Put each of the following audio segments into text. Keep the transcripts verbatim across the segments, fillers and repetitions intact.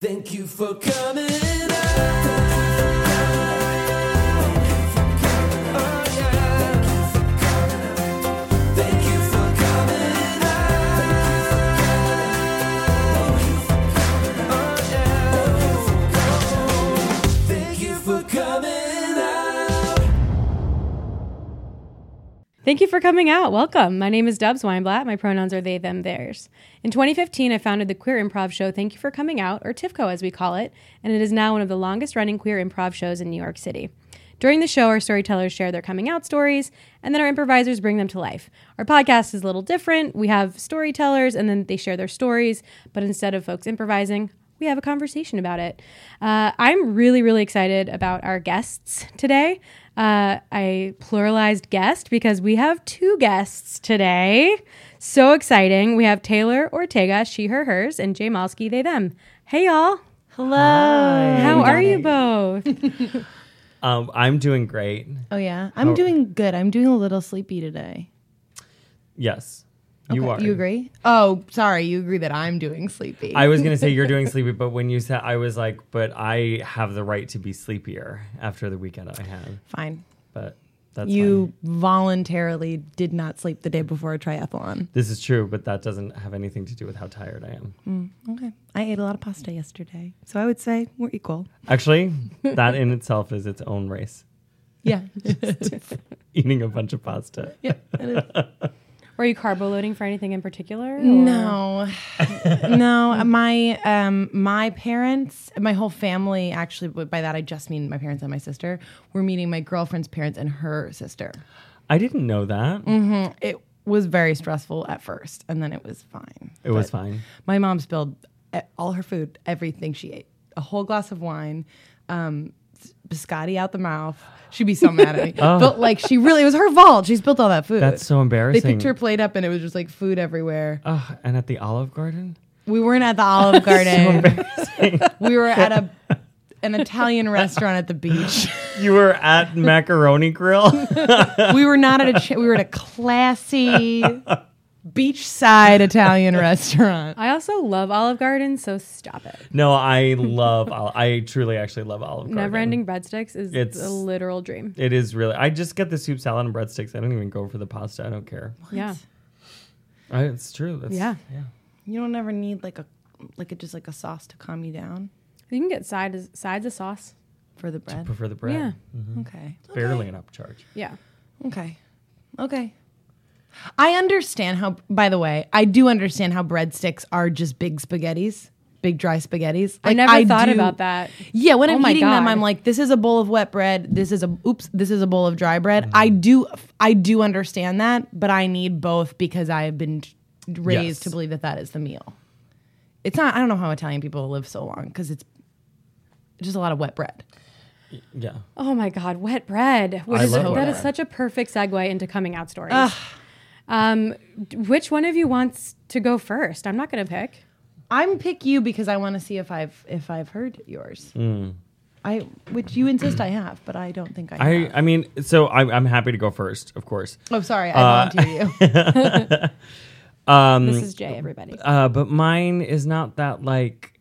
Thank you for coming out. Thank you for coming out. Welcome. My name is Dubs Weinblatt. My pronouns are they, them, theirs. In twenty fifteen, I founded the queer improv show Thank You for Coming Out, or T I F C O as we call it, and it is now one of the longest running queer improv shows in New York City. During the show, our storytellers share their coming out stories, and then our improvisers bring them to life. Our podcast is a little different. We have storytellers, and then they share their stories, but instead of folks improvising, we have a conversation about it. Uh, I'm really, really excited about our guests today. Uh, I pluralized guest because we have two guests today. So exciting. We have Taylor Ortega, she, her, hers, and Jay Malski, they, them. Hey, y'all. Hello. Hi. How are you both? um, I'm doing great. Oh, yeah? I'm How- doing good. I'm doing a little sleepy today. Yes, you Okay, are. You agree? Oh, sorry. You agree that I'm doing sleepy. I was going to say you're doing sleepy, but when you said, I was like, but I have the right to be sleepier after the weekend I had. Fine. But that's You fine. voluntarily did not sleep the day before a triathlon. This is true, but that doesn't have anything to do with how tired I am. Mm, okay. I ate a lot of pasta yesterday. So I would say we're equal. Actually, that in itself is its own race. Yeah. Eating a bunch of pasta. Yeah. it is. Were you carbo loading for anything in particular? or- No, no. My um, my parents, my whole family, actually. But by that I just mean my parents and my sister. Were meeting my girlfriend's parents and her sister. I didn't know that. Mm-hmm. It was very stressful at first, and then it was fine. It was But fine. My mom spilled e- all her food, everything she ate, a whole glass of wine, um, s- biscotti out the mouth. She'd be so mad at me. Oh. But like, she really, it was her fault. She spilled all that food. That's so They embarrassing. picked her plate up, and it was just like food everywhere. Ugh, and at the Olive Garden? We weren't at the Olive Garden. We were at a an Italian restaurant at the beach. You were at Macaroni Grill? We were not at a. Ch- we were at a classy beachside Italian restaurant. I also love Olive Garden, so stop it. No, I love, Ol- I truly actually love Olive Garden. Never ending breadsticks is It's- a literal dream. It is really, I just get the soup salad and breadsticks. I don't even go for the pasta. I don't care. Yeah. I, it's true. That's, Yeah. yeah. You don't ever need like a like a, just like a sauce to calm you down You can get sides sides of sauce. for the I bread. prefer the bread. Yeah. Mhm. Okay. Barely an upcharge. Yeah. Okay. Okay. I understand how, by the way, I do understand how breadsticks are just big spaghettis, big dry spaghettis. I Like, never thought do- about that. Yeah, when Oh I'm my eating them, God. I'm like, this is a bowl of wet bread. This is a, oops, this is a bowl of dry bread. I do, I do understand that, but I need both because I have been raised Yes. to believe that that is the meal. It's not, I don't know how Italian people live so long because it's just a lot of wet bread. Yeah. Oh my God, wet bread. Which I is love that wet is bread. such a perfect segue into coming out stories. Um, d- which one of you wants to go first? I'm not going to pick. I'm pick you because I want to see if I've, if I've heard yours. I, which you insist I have, but I don't think I I, have. I mean, so I'm, I'm happy to go first, of course. oh, sorry. I volunteer you. Um, This is Jay, everybody. uh, but mine is not that like,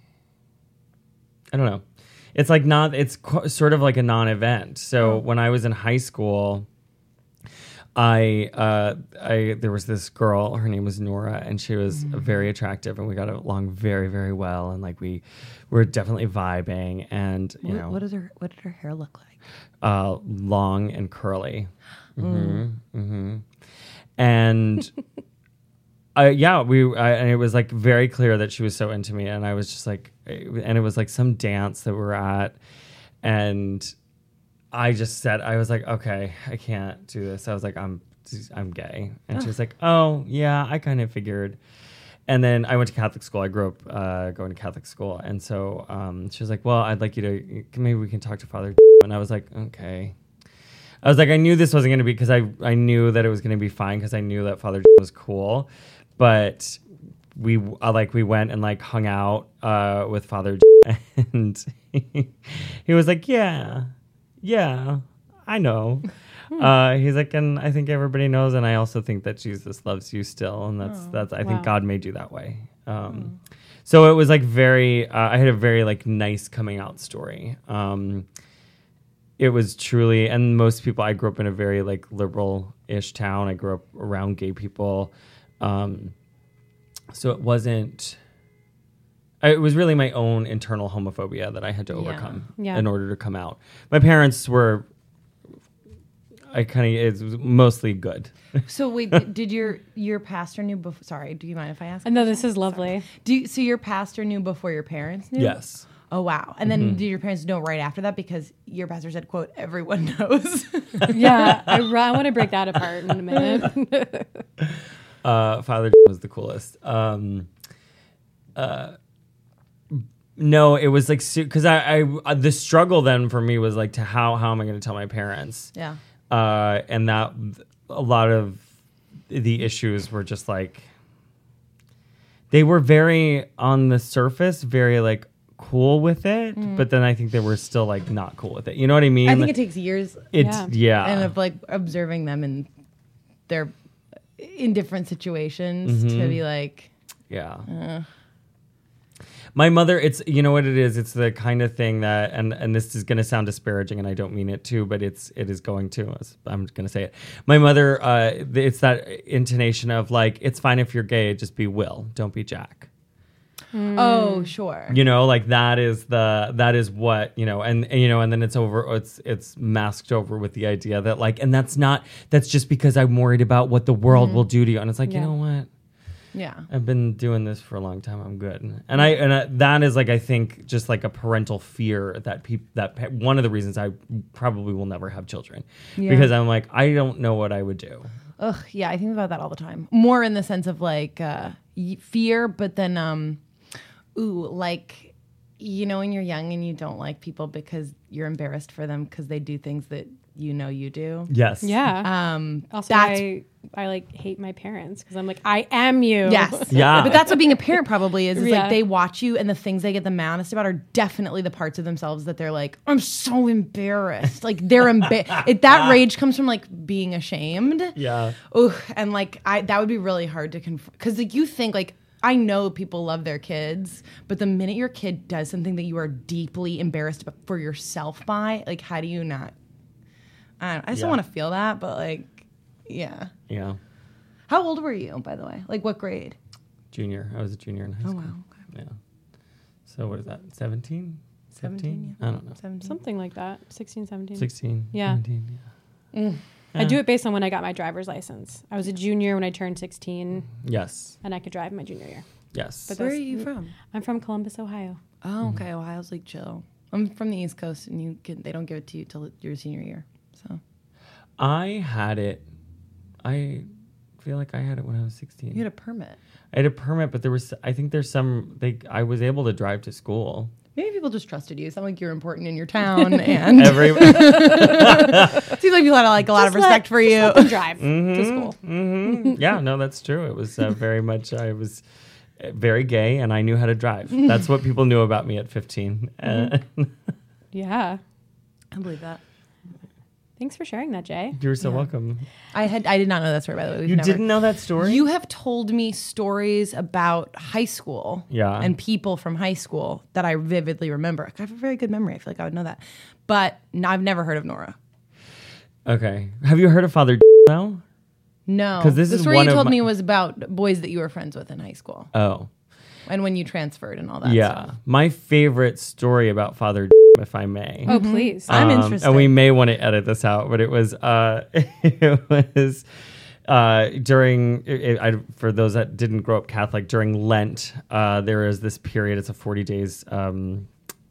I don't know. It's like not, it's qu- sort of like a non-event. So when I was in high school, I, uh, I, there was this girl, her name was Nora, and she was very attractive, and we got along very, very well. And like, we were definitely vibing, and you What, know, what is her, what did her hair look like? uh, long and curly. hmm hmm And uh, yeah, we, I, and it was like very clear that she was so into me. And I was just like, and it was like some dance that we were at. And I just said, I was like, okay, I can't do this. I was like, I'm, I'm gay. And she was like, oh yeah, I kind of figured. And then I went to Catholic school. I grew up uh, going to Catholic school. And so um, she was like, well, I'd like you to, maybe we can talk to Father. And I was like, okay. I was like, I knew this wasn't going to be, because I, I knew that it was going to be fine, because I knew that Father was cool. But we, uh, like, we went and, like, hung out uh, with Father and he, he was like, yeah, yeah, I know. Uh, he's like, and I think everybody knows, and I also think that Jesus loves you still, and that's Oh, that's I wow. think God made you that way. Um, So it was like very, uh, I had a very like nice coming out story. Um, it was truly, and most people, I grew up in a very like liberal-ish town. I grew up around gay people. Um, so it wasn't, it was really my own internal homophobia that I had to overcome Yeah. in order to come out. My parents were, I kind of, it was mostly good. So wait, did, did your your pastor knew before? Sorry, do you mind if I ask? I know this is lovely. Do you, so your pastor knew before your parents knew? Yes. Oh wow! And then Mm-hmm. did your parents know right after that because your pastor said, "quote Everyone knows." Yeah, I, I want to break that apart in a minute. Uh, Father was the coolest. Um, uh, no, it was like because I, I the struggle then for me was like to how how am I going to tell my parents? Yeah. Uh, and that a lot of the issues were just like they were very on the surface, very like cool with it, but then I think they were still like not cool with it. You know what I mean? I think it takes years It's Yeah. yeah. and of like observing them in their in different situations Mm-hmm. to be like, Yeah. My mother, it's, you know what it is? It's the kind of thing that, and, and this is going to sound disparaging and I don't mean it to, but it's, it is going to, I'm going to say it. My mother, uh, it's that intonation of like, it's fine if you're gay, just be Will, don't be Jack. oh sure, You know, like that is the, that is what, you know, and, and, you know, and then it's over, it's, it's masked over with the idea that like, and that's not, that's just because I'm worried about what the world will do to you. And it's like, Yeah. you know what? yeah. I've been doing this for a long time. I'm good, and I and I, that is like I think just like a parental fear that people that pa- one of the reasons I probably will never have children Yeah. because I'm like I don't know what I would do. Ugh, yeah, I think about that all the time. More in the sense of like uh, y- fear, but then, um, ooh, like, you know, when you're young and you don't like people because you're embarrassed for them because they do things that you know you do. Yes. Yeah. Um, also, that's I, I like hate my parents because I'm like, I am you. yes, Yeah. But that's what being a parent probably is. Is Yeah. like they watch you, and the things they get the maddest about are definitely the parts of themselves that they're like, I'm so embarrassed. Like they're embarrassed. That rage comes from like being ashamed. Yeah. Ugh, and like I that would be really hard to confront because like you think like I know people love their kids, but the minute your kid does something that you are deeply embarrassed about for yourself by, like how do you not? I, don't, I just Yeah. don't want to feel that, but like, yeah. Yeah. How old were you, by the way? Like what grade? Junior. I was a junior in high school. Oh wow, okay. Yeah. So what is that? seventeen? seventeen. I don't know. seventeen. Something like that. sixteen, seventeen. sixteen. Yeah. seventeen, yeah. I do it based on when I got my driver's license. I was a junior when I turned sixteen, Yes. and I could drive my junior year. Yes. But Where are that's- you from? I'm from Columbus, Ohio. Oh, okay. Ohio's like chill. I'm from the East Coast, and you can they don't give it to you till your senior year. So I had it. I feel like I had it when I was sixteen. you had a permit. I had a permit, but there was. I think there's some. They. I was able to drive to school. Maybe people just trusted you. It sounded like you're important in your town, and Every. seems like people had like a lot of Just let- respect for just you. let them drive to school. Mhm. Yeah, no, that's true. It was uh, very much. I was uh, very gay, and I knew how to drive. That's what people knew about me at fifteen. Uh, Yeah. I believe that. Thanks for sharing that, Jay. you're so Yeah. welcome. I had I did not know that story by the way. We've You never- didn't know that story? You have told me stories about high school, Yeah. and people from high school that I vividly remember. I have a very good memory. I feel like I would know that, but n- I've never heard of Nora. Okay. Have you heard of Father now? No, 'Cause this the is story one you of told my- me was about boys that you were friends with in high school, Oh. and when you transferred and all that. Yeah. stuff. My favorite story about Father, if I may. Oh, please. I'm Um, interested. And we may want to edit this out, but it was uh, it was uh, during it, I, for those that didn't grow up Catholic during Lent. Uh, there is this period. It's a forty days um,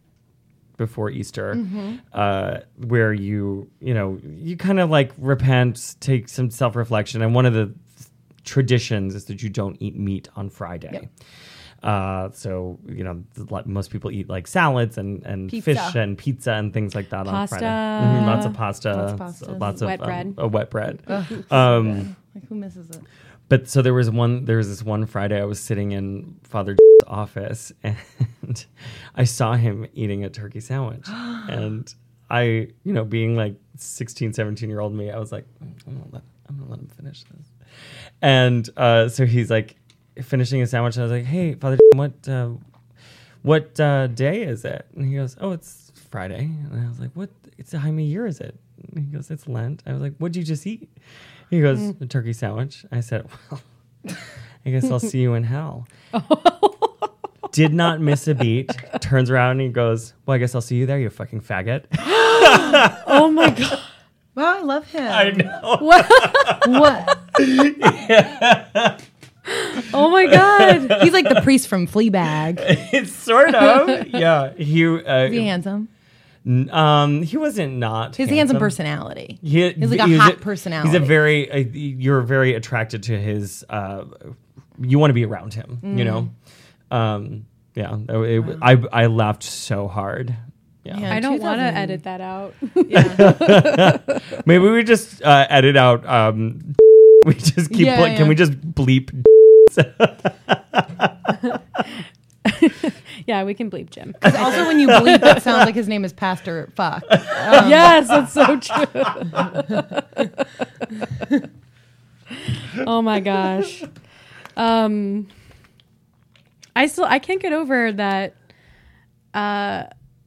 before Easter, Mm-hmm. uh, where you you know you kind of like repent, take some self reflection, and one of the traditions is that you don't eat meat on Friday. Yep. Uh, so you know, th- like, most people eat like salads and, and Pizza. fish and pizza and things like that on Pasta. Friday. Mhm, lots of pasta, Lots of pasta. so lots of Wet um, bread. uh, wet bread. Ugh, so Um, good. Like who misses it? But so there was one. There was this one Friday. I was sitting in Father office and I saw him eating a turkey sandwich, and I, you know, being like sixteen, seventeen year old me, I was like, I'm gonna let, I'm gonna let him finish this. And uh, so he's like, finishing a sandwich, and I was like, "Hey, Father, what uh, what uh, day is it?" And he goes, "Oh, it's Friday." And I was like, "What? It's how many year is it?" And he goes, "It's Lent." I was like, "What'd you just eat?" He goes, Mm. "A turkey sandwich." I said, "Well, I guess I'll see you in hell." Did not miss a beat. Turns around and he goes, "Well, I guess I'll see you there, you fucking faggot." Oh my god. Wow, I love him. I know. What? Oh my god. He's like the priest from Fleabag. It's sort of. Yeah. He, uh, Is he handsome? n- um, he wasn't not. He has a handsome personality. He, He's like a he's hot personality. He's a very, uh, you're very attracted to his, uh, you want to be around him, Mm. you know? Um, yeah. It, it, I, I laughed so hard. Yeah. Yeah. I don't want to two thousand edit that out. Yeah. Maybe we just uh, edit out. Um, we just keep. Yeah, ble- yeah. Can we just bleep? Yeah, we can bleep Jim. Also, when you bleep, it sounds like his name is Pastor Fuck. Yes, that's so true. Oh my gosh. Um I still I can't get over that uh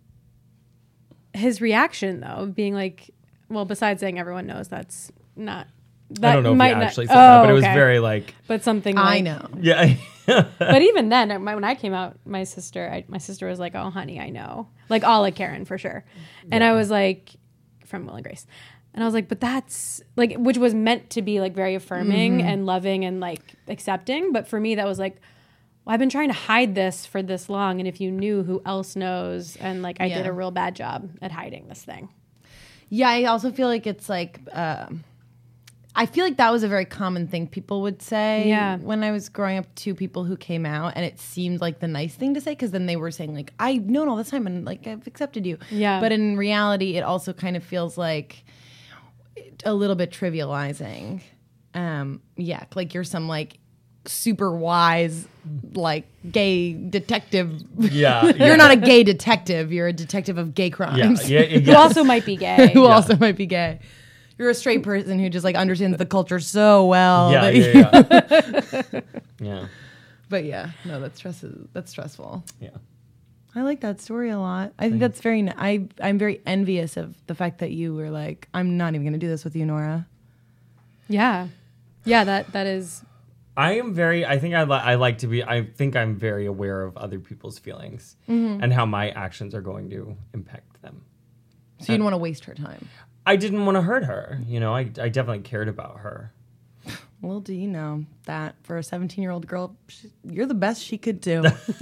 his reaction though, being like, well, besides saying everyone knows that's not that I don't know if might he not- actually said that, but it was okay. very like, but something I like, know. yeah. But even then, my- when I came out, my sister, I, my sister was like, "Oh, honey, I know," like all like Karen for sure. And I was like, from Will and Grace, and I was like, "But that's like," which was meant to be like very affirming and loving and like accepting. But for me, that was like, well, I've been trying to hide this for this long, and if you knew, who else knows? And like, I did Yeah. a real bad job at hiding this thing. Yeah, I also feel like it's like, um I feel like that was a very common thing people would say Yeah. when I was growing up to people who came out, and it seemed like the nice thing to say because then they were saying like, I've known all this time and like I've accepted you. Yeah. But in reality, it also kind of feels like a little bit trivializing. Um, yeah, like you're some like super wise like gay detective. Yeah, yeah. You're not a gay detective. You're a detective of gay Yeah, crimes. yeah, Who yeah. also might be gay. who Yeah. also might be gay. You're a straight person who just like understands the culture so well. Yeah, that yeah, you- yeah. Yeah, But yeah, no, that's stress. That's stressful. yeah. I like that story a lot. I think that's very. n- I I'm very envious of the fact that you were like, I'm not even going to do this with you, Nora. Yeah, yeah. That that is. I am very. I think I, li- I like to be. I think I'm very aware of other people's feelings and how my actions are going to impact them. So you didn't want to waste her time. I didn't want to hurt her. You know, I, I definitely cared about her. Well, do you know that for a seventeen year old girl, she, you're the best she could do.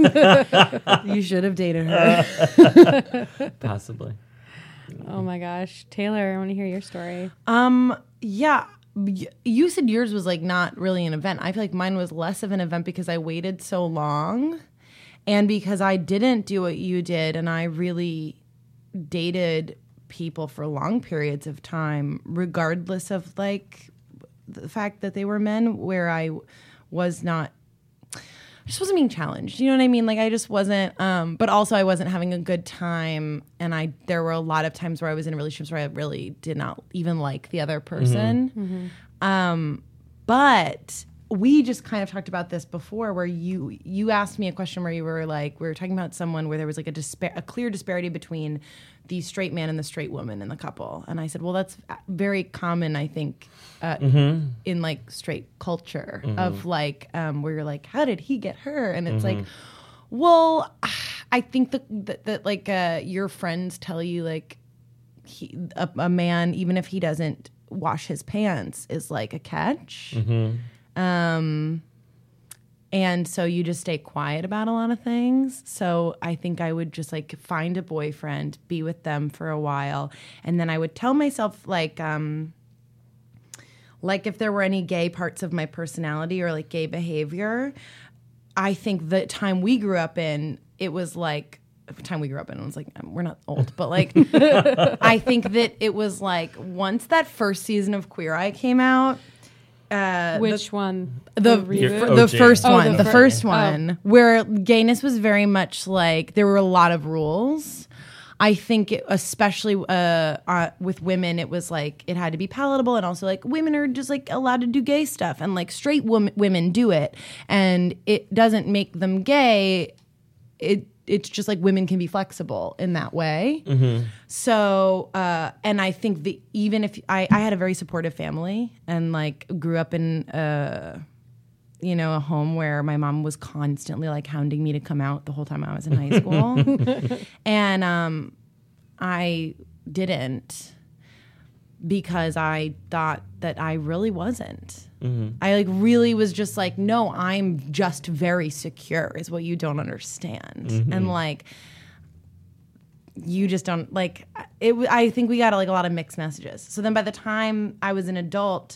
You should have dated her. Possibly. Oh my gosh, Taylor, I want to hear your story. Um, yeah. y- You said yours was like not really an event. I feel like mine was less of an event because I waited so long and because I didn't do what you did and I really dated people for long periods of time, regardless of like the fact that they were men, where I was not I just wasn't being challenged. You know what I mean? Like I just wasn't, um, but also I wasn't having a good time. And I, there were a lot of times where I was in relationships where I really did not even like the other person. Um, but we just kind of talked about this before where you, you asked me a question where you were like, we were talking about someone where there was like a dispa- a clear disparity between the straight man and the straight woman in the couple. And I said, well, that's very common, I think, uh, in like straight culture of like, um, where you're like, how did he get her? And it's like, well, I think that, that, that like, uh, your friends tell you like he, a, a man, even if he doesn't wash his pants is like a catch. Um, and so you just stay quiet about a lot of things. So I think I would just like find a boyfriend, be with them for a while. And then I would tell myself like, um, like if there were any gay parts of my personality or like gay behavior, I think the time we grew up in, it was like, the time we grew up in, it was like, um, we're not old, but like, I think that it was like once that first season of Queer Eye came out, uh, Which one? the reboot? fir- the O G. first Oh, one, the the, fir- first oh. one, where gayness was very much like there were a lot of rules. I think, it, especially uh, uh, with women, it was like it had to be palatable, and also like women are just like allowed to do gay stuff, and like straight wom- women do it, and it doesn't make them gay. It it's just like women can be flexible in that way. Mm-hmm. So, uh, and I think that even if I, I had a very supportive family and like grew up in a, you know, a home where my mom was constantly like hounding me to come out the whole time I was in high school. And um, I didn't because I thought that I really wasn't. Mm-hmm. I like really was just like, no, I'm just very secure is what you don't understand. Mm-hmm. And like, you just don't like it. I think we got like a lot of mixed messages. So then by the time I was an adult,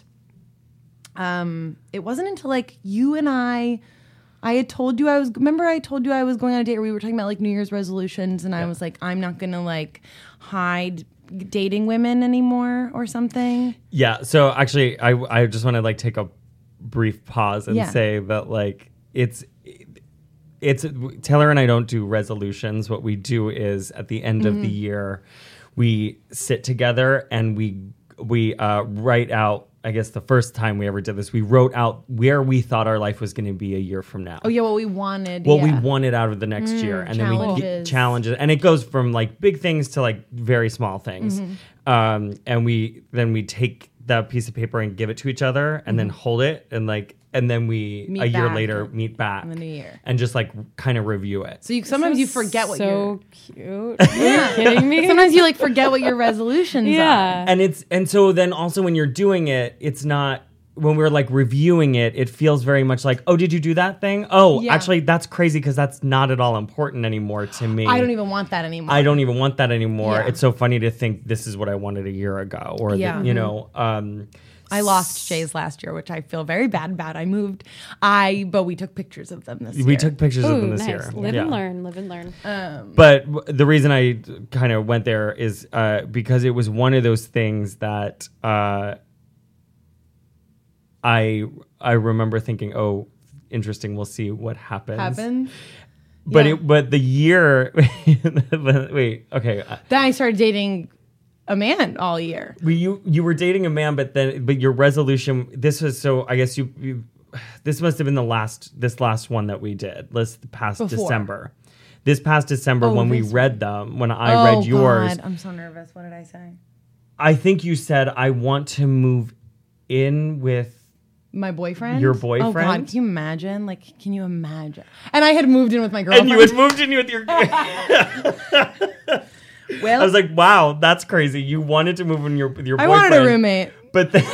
um, it wasn't until like you and I, I had told you I was, remember I told you I was going on a date where we were talking about like New Year's resolutions, and yeah. I was like, I'm not going to like hide dating women anymore or something. Yeah. So actually, I I just want to like take a brief pause and Yeah. say that like it's it's Taylor and I don't do resolutions. What we do is at the end Mm-hmm. of the year, we sit together and we we uh, write out. I guess the first time we ever did this, we wrote out where we thought our life was going to be a year from now. Oh yeah, what we wanted. What yeah. we wanted out of the next year, and then we get challenges. challenges, and it goes from like big things to like very small things. Mm-hmm. Um, and we then we take that piece of paper and give it to each other, and then hold it, and like, and then we Meet a year back later meet back in the new year. and just like kind of review it. So you sometimes you forget what so you're. cute. Are you kidding me? Sometimes you like forget what your resolutions are. yeah. And it's and so then also when you're doing it, it's not. When we're like reviewing it, it feels very much like, oh, did you do that thing? Oh, Yeah. actually, that's crazy because that's not at all important anymore to me. I don't even want that anymore. I don't even want that anymore. Yeah. It's so funny to think this is what I wanted a year ago, or Yeah. the, you know. Um, I lost Jay's last year, which I feel very bad about. I moved. I but we took pictures of them this year. we took pictures of Ooh, them this nice. year. Live Yeah. and learn. Live and learn. But w- the reason I kind of went there is uh, because it was one of those things that uh, I I remember thinking, oh, interesting. We'll see what happens. Happens. But Yeah. it but the year. Wait. Okay. uh, Then I started dating a man all year. Well, you you were dating a man, but then but your resolution. This was so. I guess you. you this must have been the last. This last one that we did. This past Before. December. This past December Oh, when we this read them. When I oh, read yours, God. I'm so nervous. What did I say? I think you said I want to move in with. My boyfriend? Your Oh, boyfriend? God. Can you imagine? Like, can you imagine? And I had moved in with my girlfriend. And you had moved in with your. well, I was like, wow, that's crazy. You wanted to move in your with your. I boyfriend, wanted a roommate. but then,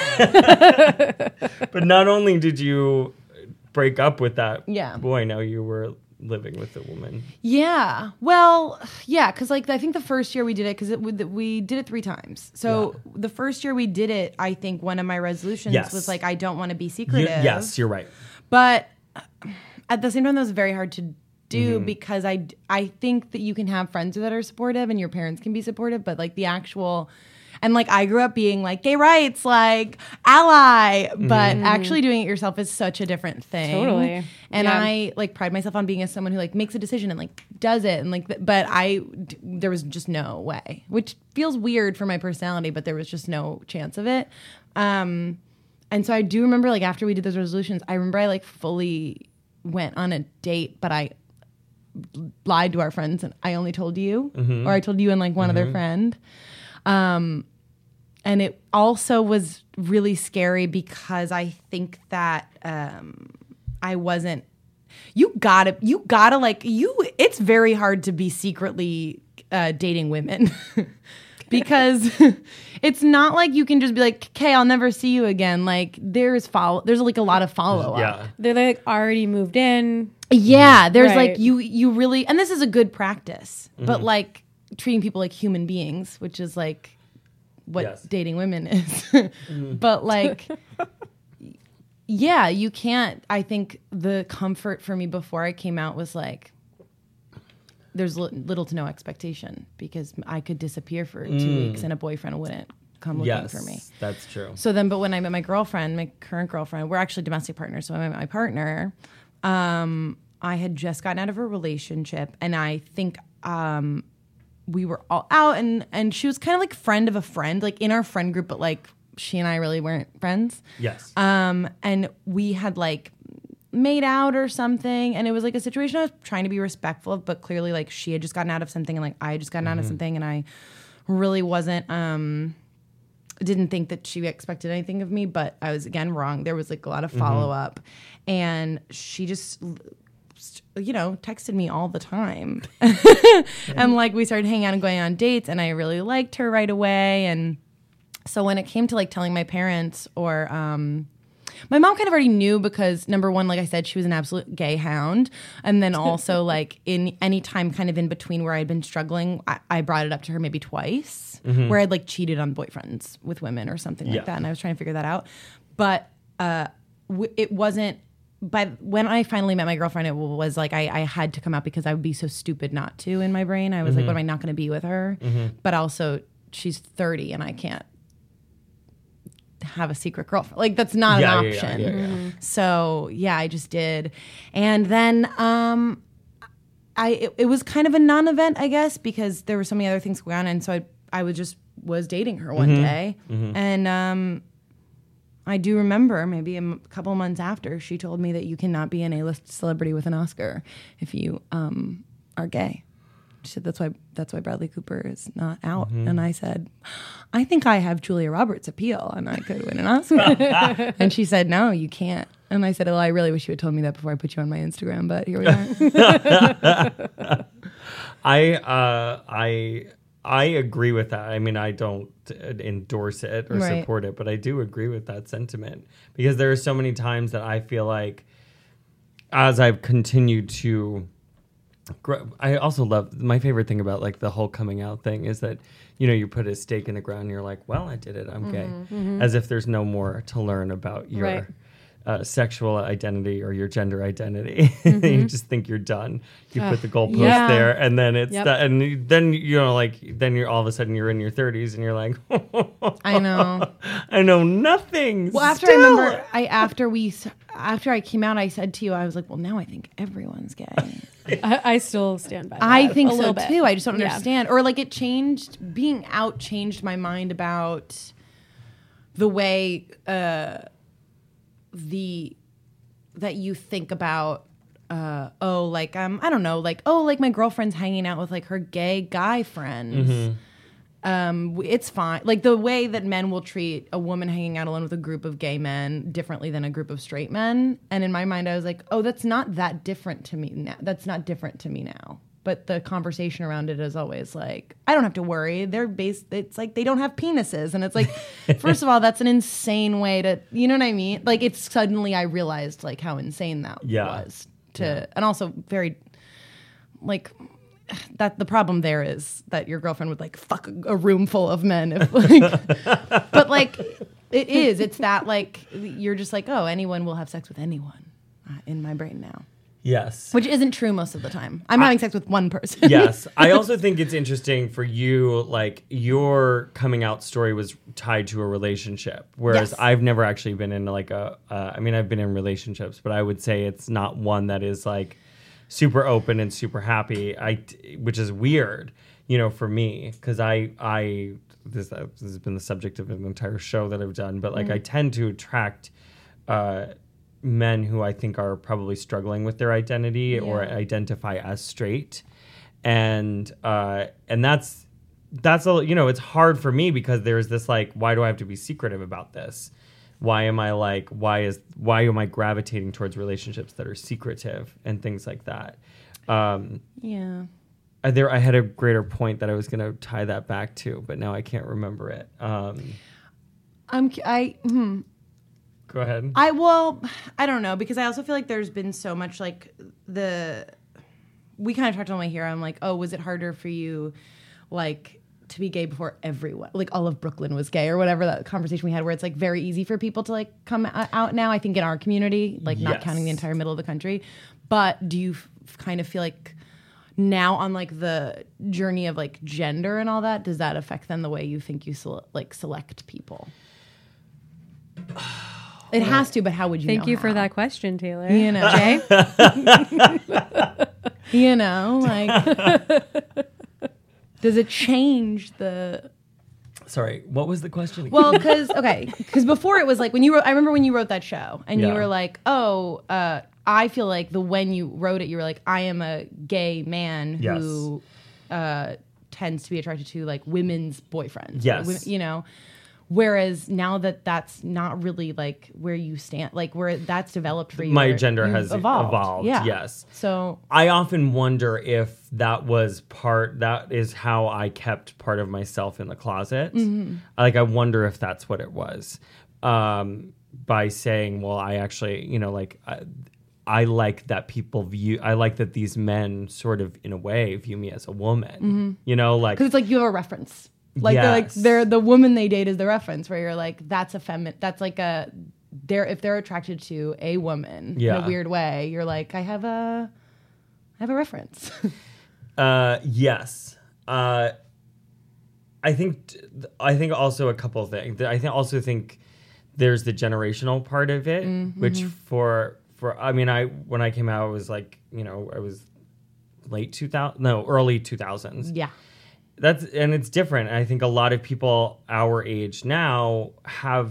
but not only did you break up with that Yeah. boy, now you were living with a woman. Yeah. Well, yeah, because like I think the first year we did it because it we, we did it three times. So the first year we did it, I think one of my resolutions Yes. was like I don't want to be You- secretive. yes, you're right. But at the same time, that was very hard to do Mm-hmm. because I I think that you can have friends that are supportive and your parents can be supportive, but like the actual. And like I grew up being like gay rights, like ally, but actually doing it yourself is such a different thing. Totally. And Yeah. I like pride myself on being as someone who like makes a decision and like does it and like. th- But I d- there was just no way, which feels weird for my personality, but there was just no chance of it. Um, and so I do remember like after we did those resolutions, I remember I like fully went on a date, but I lied to our friends and I only told you, or I told you and like one other friend. Um, and it also was really scary because I think that um, I wasn't. You gotta, you gotta like you. It's very hard to be secretly uh, dating women because it's not like you can just be like, "Okay, I'll never see you again." Like there's follow. There's like a lot of follow up. Yeah. They're like already moved in. Yeah, there's Right. like you you really and this is a good practice, but Mm-hmm. like treating people like human beings, which is like what Yes. dating women is. But like yeah, you can't I think the comfort for me before I came out was like there's li- little to no expectation because I could disappear for two weeks and a boyfriend wouldn't come looking Mm. Yes, for me. that's true. So then, but when I met my girlfriend, my current girlfriend, we're actually domestic partners. So I met my partner. Um, I had just gotten out of a relationship, and I think um, we were all out, and and she was kind of like friend of a friend, like in our friend group, but like she and I really weren't friends. Yes. Um, and we had like made out or something, and it was like a situation I was trying to be respectful of, but clearly like she had just gotten out of something, and like I had just gotten mm-hmm. out of something, and I really wasn't. Um, didn't think that she expected anything of me, but I was again wrong. There was like a lot of follow up, mm-hmm. and she just, you know, texted me all the time, and like we started hanging out and going on dates, and I really liked her right away. And so when it came to like telling my parents, or um, my mom kind of already knew, because number one, like I said, she was an absolute gay hound, and then also like in any time kind of in between where I'd been struggling, I, I brought it up to her maybe twice. Mm-hmm. Where I'd like cheated on boyfriends with women or something yeah. like that, and I was trying to figure that out. But uh, w- it wasn't. By when I finally met my girlfriend, it was like I, I had to come out, because I would be so stupid not to. In my brain, I was mm-hmm. like, "What am I not going to be with her?" Mm-hmm. But also, she's thirty, and I can't have a secret girlfriend. Like that's not yeah, an yeah, option. Yeah, yeah, yeah. Mm-hmm. So yeah, I just did, and then. Um, I it, it was kind of a non-event, I guess, because there were so many other things going on, and so I I was just was dating her one mm-hmm. day, mm-hmm. and um, I do remember maybe a m- couple of months after she told me that you cannot be an A-list celebrity with an Oscar if you um, are gay. She said that's why that's why Bradley Cooper is not out, mm-hmm. and I said, I think I have Julia Roberts appeal, and I could win an Oscar. And she said, no, you can't. And I said, well, I really wish you had told me that before I put you on my Instagram, but here we are. I uh, I I agree with that. I mean, I don't endorse it or right. support it, but I do agree with that sentiment, because there are so many times that I feel like, as I've continued to grow, I also love, my favorite thing about like the whole coming out thing is that, you know, you put a stake in the ground and you're like, well, I did it, I'm mm-hmm, gay. Mm-hmm. As if there's no more to learn about your right. Uh, sexual identity or your gender identity. Mm-hmm. You just think you're done. You uh, put the goalpost yeah. there, and then it's yep. that, and then you know, like then you're all of a sudden you're in your thirties, and you're like, I know, I know nothing. Well, after still. I remember, I after we after I came out, I said to you, I was like, well, now I think everyone's gay. I, I still stand by that. I think a so bit. too. I just don't yeah. understand, or like it changed. Being out changed my mind about the way. Uh, the that you think about uh oh like um I don't know like oh like my girlfriend's hanging out with like her gay guy friends. Mm-hmm. Um it's fine, like the way that men will treat a woman hanging out alone with a group of gay men differently than a group of straight men. And in my mind I was like, oh, that's not that different to me now. That's not different to me now. But the conversation around it is always like, I don't have to worry. They're based, it's like they don't have penises. And it's like, first of all, that's an insane way to, you know what I mean? Like it's suddenly I realized like how insane that yeah. was to, yeah. and also very like that the problem there is that your girlfriend would like fuck a, a room full of men. If, like, but like it is, it's that like, you're just like, oh, anyone will have sex with anyone uh, in my brain now. Yes. Which isn't true most of the time. I'm I, having sex with one person. Yes. I also think it's interesting for you, like, your coming out story was tied to a relationship, whereas yes. I've never actually been in, like, a, uh, I mean, I've been in relationships, but I would say it's not one that is, like, super open and super happy, I, which is weird, you know, for me, because I, I this, uh, this has been the subject of an entire show that I've done, but, like, mm. I tend to attract... Uh, men who I think are probably struggling with their identity yeah. or identify as straight. And uh, and that's, that's a, you know, it's hard for me because there's this like, why do I have to be secretive about this? Why am I like, why is, why am I gravitating towards relationships that are secretive and things like that? Um, yeah. I, there, I had a greater point that I was going to tie that back to, but now I can't remember it. Um, I'm, I, hmm. Go ahead. I well, I don't know, because I also feel like there's been so much like the we kind of talked on the way here. I'm like, oh, was it harder for you, like, to be gay before everyone, like all of Brooklyn was gay or whatever, that conversation we had, where it's like very easy for people to like come out now. I think in our community, like not yes. counting the entire middle of the country, but do you f- kind of feel like now on like the journey of like gender and all that, does that affect then the way you think you sele- like select people? It has to, but how would you Thank know you how? for that question, Taylor. You know, Jay? you know, like Does it change the? Sorry, what was the question? Well, because okay, because before it was like when you wrote. I remember when you wrote that show, and Yeah. you were like, "Oh, uh, I feel like the when you wrote it, you were like, I am a gay man Yes. who uh, tends to be attracted to like women's boyfriends." Yes. Wo- you know. Whereas now that that's not really like where you stand, like where that's developed for you, My or gender you've has evolved, Yeah. yes. So I often wonder if that was part, that is how I kept part of myself in the closet. Mm-hmm. Like, I wonder if that's what it was. Um, by saying, well, I actually, you know, like, I, I like that people view, I like that these men sort of, in a way, view me as a woman. Mm-hmm. You know, like, because it's like you have a reference. Like they're like Yes. they're the woman they date is the reference where you're like that's a feminine that's like a they're if they're attracted to a woman in Yeah. a weird way you're like I have a I have a reference. Uh, yes. Uh, I think. I think also a couple of things. I think also think there's the generational part of it, Mm-hmm. which for for I mean, I when I came out, I was like, you know, I was late two thousand, no, early two thousands. Yeah. That's and it's different. I think a lot of people our age now have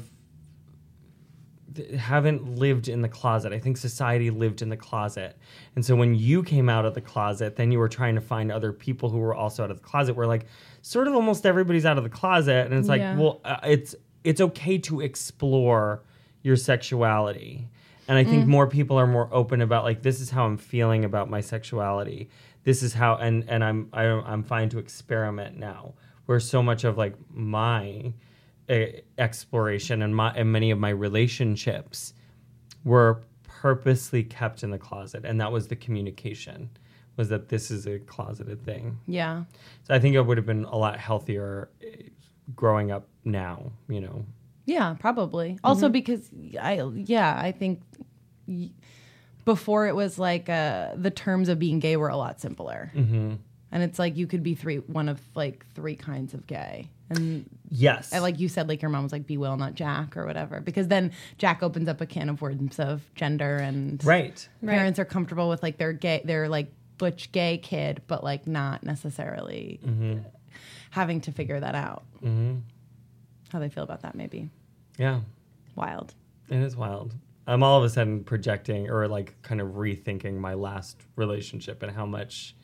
haven't lived in the closet. I think society lived in the closet. And so when you came out of the closet, then you were trying to find other people who were also out of the closet. We're like, sort of almost everybody's out of the closet. And it's like, Yeah. well, uh, it's it's okay to explore your sexuality. And I think more people are more open about like, this is how I'm feeling about my sexuality. This is how, and, and I'm, I, I'm fine to experiment now. Where so much of like my uh, exploration and my, and many of my relationships were purposely kept in the closet. And that was the communication, was that this is a closeted thing. Yeah. So I think it would have been a lot healthier uh, growing up now, you know. Yeah, probably. Also because I yeah, I think y- before it was like uh, the terms of being gay were a lot simpler. Mm-hmm. And it's like you could be three one of like three kinds of gay. And Yes. I, like you said, like your mom was like, be Will, not Jack or whatever. Because then Jack opens up a can of worms of gender and Right. parents are comfortable with like their gay, their like butch gay kid, but like not necessarily Mm-hmm. having to figure that out. Mm-hmm. How they feel about that, maybe. Yeah. Wild. It is wild. I'm all of a sudden projecting or like kind of rethinking my last relationship and how much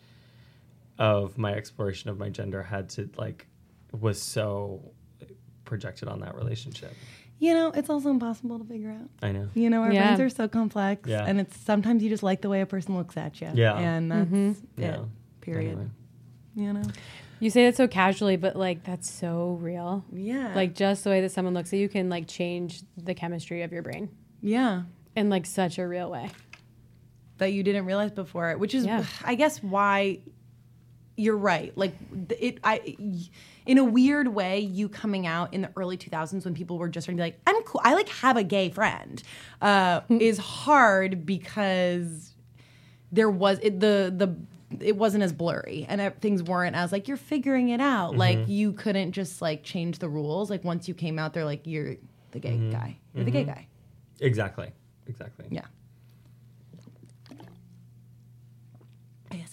of my exploration of my gender had to like was so projected on that relationship. You know, it's also impossible to figure out. I know. You know, our Yeah. brains are so complex, Yeah. and it's sometimes you just like the way a person looks at you. Yeah. and that's it. Yeah. Period. Anyway. You know. You say it so casually, but like that's so real. Yeah. Like just the way that someone looks at you can like change the chemistry of your brain yeah, in like such a real way. that you didn't realize before, which is, Yeah. I guess, why you're right. Like th- it, I, in a weird way, you coming out in the early two thousands when people were just trying to be like, I'm cool. I like have a gay friend, uh, is hard because there was it, the the. It wasn't as blurry and uh, things weren't as like you're figuring it out. Mm-hmm. Like you couldn't just like change the rules. Like once you came out, they're like you're the gay Mm-hmm. guy. You're the gay guy. Exactly. Exactly. Yeah. A S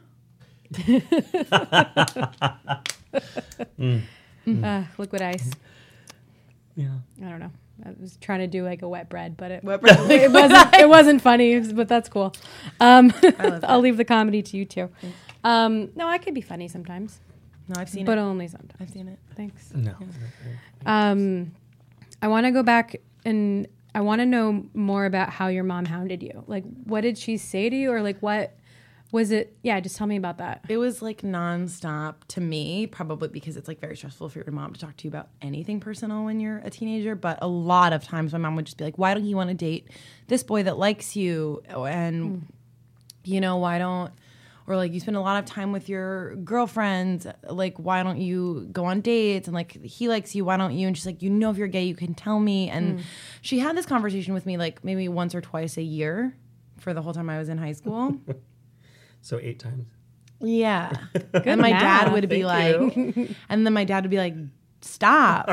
M R. Uh, liquid ice. Yeah. I don't know. I was trying to do like a wet bread, but it, Wet bread. it wasn't. It wasn't funny, but that's cool. Um, love I'll that. leave the comedy to you too. Um, no, I could be funny sometimes, No, I've seen but it. only sometimes. I've seen it. Thanks. No. Um, I want to go back and I want to know more about how your mom hounded you. Like, what did she say to you, or like, what was it? Yeah, just tell me about that. It was like nonstop to me, probably because it's like very stressful for your mom to talk to you about anything personal when you're a teenager. But a lot of times my mom would just be like, why don't you want to date this boy that likes you? And, you know, why don't, or like you spend a lot of time with your girlfriends. Like, why don't you go on dates? And like, he likes you, why don't you? And she's like, you know, if you're gay, you can tell me. And she had this conversation with me like maybe once or twice a year for the whole time I was in high school. So eight times. Yeah. And my dad math. would be Thank like, and then my dad would be like, stop.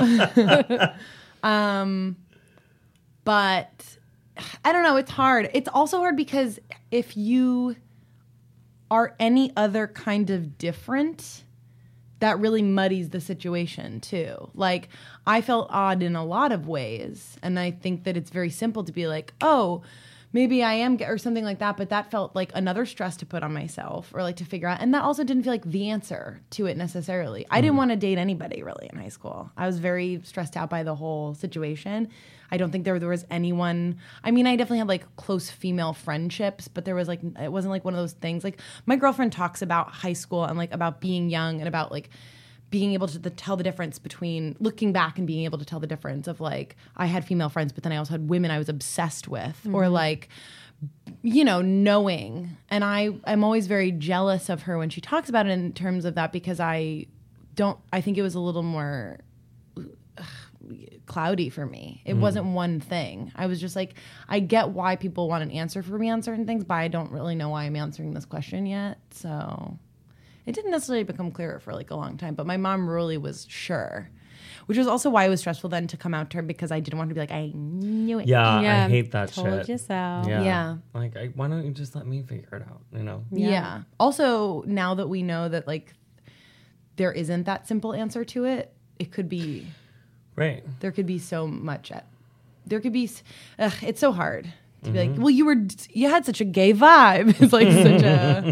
um, but I don't know. It's hard. It's also hard because if you are any other kind of different, that really muddies the situation too. Like, I felt odd in a lot of ways, and I think that it's very simple to be like, oh, maybe I am, or something like that. But that felt like another stress to put on myself, or like to figure out. And that also didn't feel like the answer to it necessarily. I didn't want to date anybody really in high school. I was very stressed out by the whole situation. I don't think there, there was anyone. I mean, I definitely had like close female friendships, but there was like, it wasn't like one of those things. Like, my girlfriend talks about high school and like about being young and about like being able to the, tell the difference between looking back and being able to tell the difference of like, I had female friends, but then I also had women I was obsessed with, mm-hmm. or like, you know, knowing. And I, I'm always very jealous of her when she talks about it in terms of that, because I don't, I think it was a little more ugh, cloudy for me. It mm. wasn't one thing. I was just like, I get why people want an answer for me on certain things, but I don't really know why I'm answering this question yet. So it didn't necessarily become clearer for like a long time, but my mom really was sure, which was also why it was stressful then to come out to her, because I didn't want to be like, I knew it. Yeah, Yeah, I hate that told shit. you so. Yeah. Yeah. Like, I, why don't you just let me figure it out, you know? Yeah. Yeah. Also, now that we know that like there isn't that simple answer to it, it could be, Right. there could be so much at, there could be, s- ugh, it's so hard to Mm-hmm. be like, well, you were, you had such a gay vibe. It's like such a,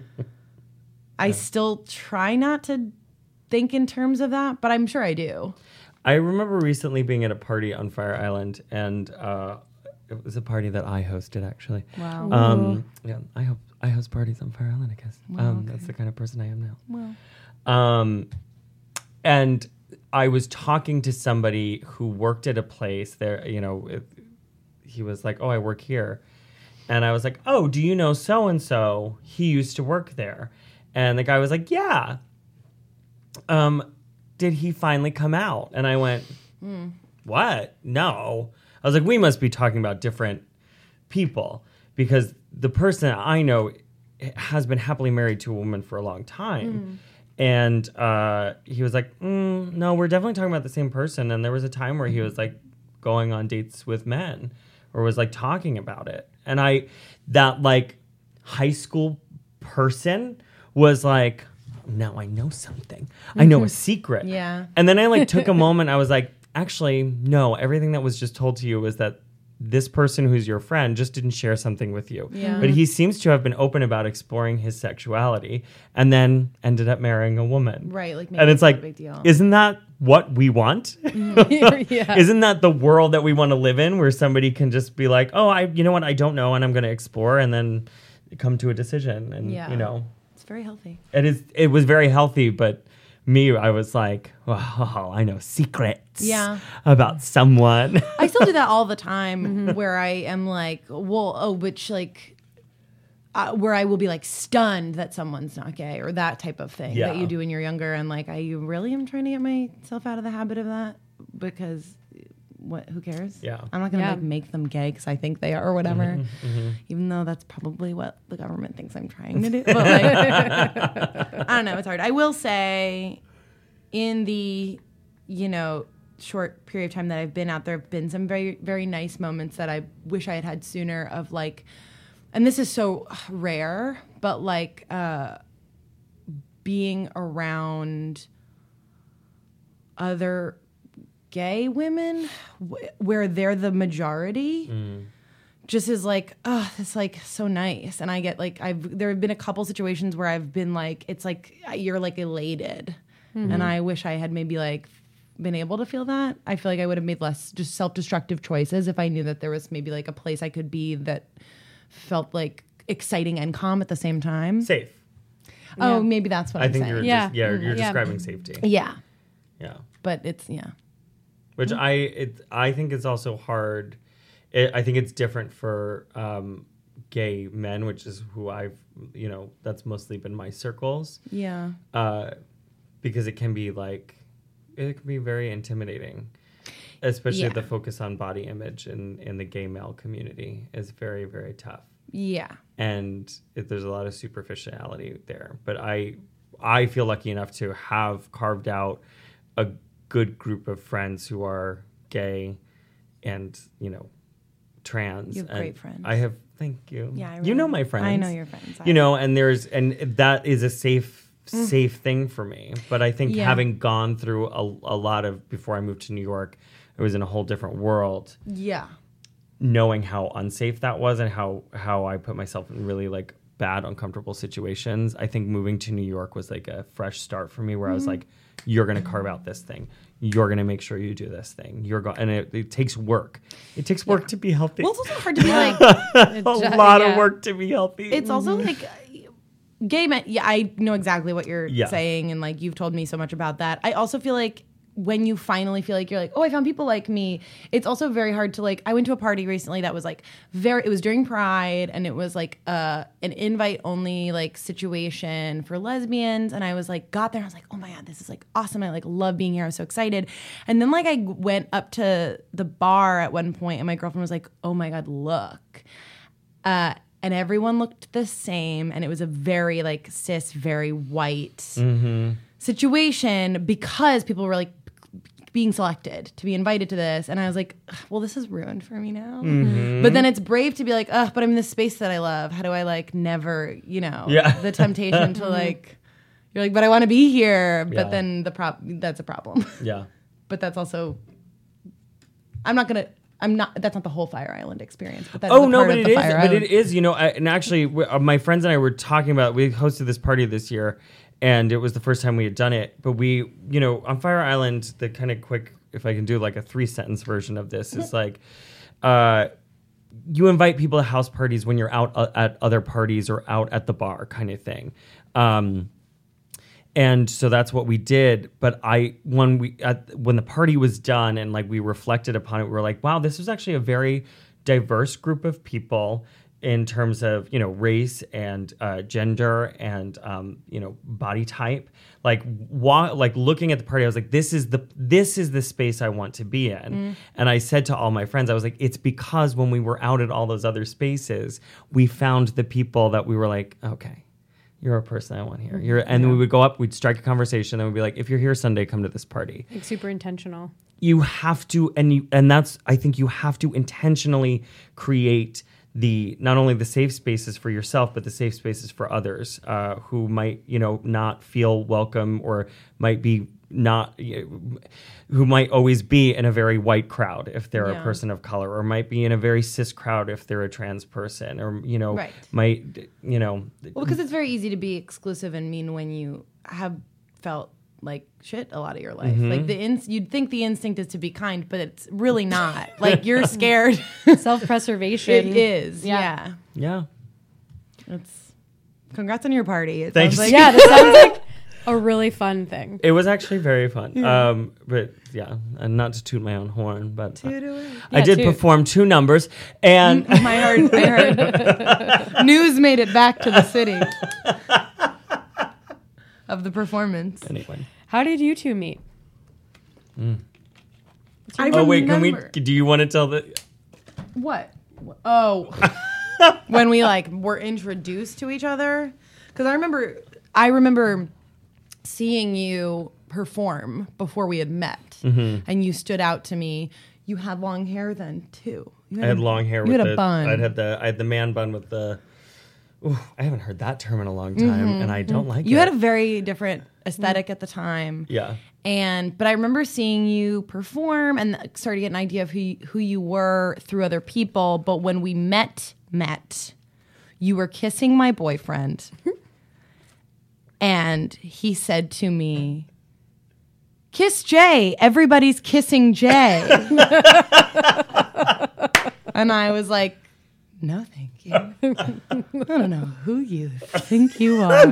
I still try not to think in terms of that, but I'm sure I do. I remember recently being at a party on Fire Island, and uh, it was a party that I hosted, actually. Wow. Um, yeah, I hope I host parties on Fire Island, I guess. um, That's the kind of person I am now. Well, Um, and I was talking to somebody who worked at a place there, you know, it, he was like, oh, I work here. And I was like, oh, do you know so-and-so? He used to work there. And the guy was like, yeah. Um, did he finally come out? And I went, mm. what? No. I was like, we must be talking about different people, because the person I know has been happily married to a woman for a long time. Mm. And uh, he was like, mm, no, we're definitely talking about the same person. And there was a time where he was like going on dates with men, or was like talking about it. And I, that like high school person was like, now I know something. I know a secret. Yeah. And then I like took a moment. I was like, actually, no, everything that was just told to you was that this person who's your friend just didn't share something with you. Yeah. But he seems to have been open about exploring his sexuality, and then ended up marrying a woman. right. Like, maybe And it's not a like, big deal. isn't that what we want? Yeah. Isn't that the world that we want to live in, where somebody can just be like, oh, I, you know what, I don't know, and I'm going to explore, and then come to a decision. And, Yeah. you know, It's very healthy. it is, it was very healthy, but me, I was like, wow, I know secrets Yeah. about someone. I still do that all the time, where I am like, well, oh, which like, uh, where I will be like stunned that someone's not gay, or that type of thing Yeah. that you do when you're younger. And like, I really am trying to get myself out of the habit of that, because what, who cares? Yeah. I'm not going to Yeah. like make them gay because I think they are, or whatever, even though that's probably what the government thinks I'm trying to do. But like, I don't know. It's hard. I will say, in the, you know, short period of time that I've been out, there have been some very, very nice moments that I wish I had had sooner, of like, and this is so rare, but like uh, being around other gay women wh- where they're the majority. Mm. Just is like, oh, it's like so nice. And I get like, I've, there have been a couple situations where I've been like, it's like, you're like elated. Mm-hmm. And I wish I had maybe like been able to feel that. I feel like I would have made less just self-destructive choices if I knew that there was maybe like a place I could be that felt like exciting and calm at the same time. Safe. Oh, Yeah. maybe that's what I I'm think saying. you're Yeah. just, yeah, you're Yeah. describing safety. Yeah, Yeah. but it's, yeah. Which I, it, I think it's also hard. It, I think it's different for um, gay men, which is who I've, you know, that's mostly been my circles. Yeah. Uh, because it can be like, it can be very intimidating, especially Yeah. the focus on body image in, in the gay male community is very, very tough. Yeah. And it, there's a lot of superficiality there. But I, I feel lucky enough to have carved out a good group of friends who are gay and, you know, trans. You have and great friends. I have, thank you. Yeah, I You really- know my friends. I know your friends. You know, and there's, and that is a safe safe thing for me. But I think Yeah. having gone through a, a lot of, before I moved to New York, it was in a whole different world. Yeah. Knowing how unsafe that was and how, how I put myself in really like bad, uncomfortable situations, I think moving to New York was like a fresh start for me where I was like, you're going to carve out this thing. You're going to make sure you do this thing. You're going, and it, it takes work. It takes work to be healthy. Well, it's also hard to be like, a ju- lot yeah. of work to be healthy. it's also like gay men. Yeah, I know exactly what you're Yeah. saying, and like you've told me so much about that. I also feel like when you finally feel like you're like, oh, I found people like me. It's also very hard to like. I went to a party recently that was like very. It was during Pride, and it was like uh, an invite only like situation for lesbians. And I was like, got there, and I was like, oh my god, this is like awesome. I like love being here. I was so excited. And then like I went up to the bar at one point, and my girlfriend was like, oh my god, look. Uh, and everyone looked the same, and it was a very like cis, very white situation because people were like being selected to be invited to this, and I was like, "Ugh, well, this is ruined for me now. But then it's brave to be like, ugh, but I'm in this space that I love. How do I like never, you know, Yeah. the temptation to like, you're like, but I want to be here, but Yeah. then the prop that's a problem. yeah. But that's also, I'm not gonna. I'm not. That's not the whole Fire Island experience. But that's Oh the no, part but of it the is. Fire But Island. it is. You know, I, and actually, we, uh, my friends and I were talking about. We hosted this party this year, and it was the first time we had done it. But we, you know, on Fire Island, the kind of quick, if I can do like a three sentence version of this, is like, uh, you invite people to house parties when you're out uh, at other parties or out at the bar, kind of thing. Um, And so that's what we did. But I, when we, at, when the party was done and like we reflected upon it, we were like, wow, this was actually a very diverse group of people in terms of, you know, race and uh, gender and, um, you know, body type. Like, wa- like looking at the party, I was like, this is the, this is the space I want to be in. Mm. And I said to all my friends, I was like, it's because when we were out at all those other spaces, we found the people that we were like, okay, you're a person I want here. You're, and then we would go up, we'd strike a conversation, and we'd be like, if you're here Sunday, come to this party. Like super intentional. You have to, and you, and that's, I think you have to intentionally create the, not only the safe spaces for yourself, but the safe spaces for others uh, who might, you know, not feel welcome or might be not, who might always be in a very white crowd if they're Yeah. a person of color, or might be in a very cis crowd if they're a trans person, or, you know, Right. might, you know. Well, because it's very easy to be exclusive and mean when you have felt like shit a lot of your life. Mm-hmm. Like the ins- you'd think the instinct is to be kind, but it's really not. Like you're scared. Self preservation. It is. Yeah. Yeah. Yeah. It's congrats on your party. It Thanks. sounds like Yeah, that sounds like a really fun thing. It was actually very fun. Um, but yeah, and not to toot my own horn, but uh, Toot away. I Yeah, did toot. perform two numbers, and I heard, I heard news made it back to the city of the performance. anyway. How did you two meet? I Oh wait, can we? remember- Do you want to tell the? What? Oh, when we like were introduced to each other, because I remember, I remember seeing you perform before we had met, Mm-hmm. and you stood out to me. You had long hair then too. You I had a- long hair. You with had a the, bun. I had the. I had the man bun with the. Ooh, I haven't heard that term in a long time, and I don't like you it. had a very different aesthetic at the time. yeah. And but I remember seeing you perform and started to get an idea of who you, who you were through other people. But when we met, met, you were kissing my boyfriend, and he said to me, "Kiss Jay. Everybody's kissing Jay." And I was like, "No, thank you. I don't know who you think you are."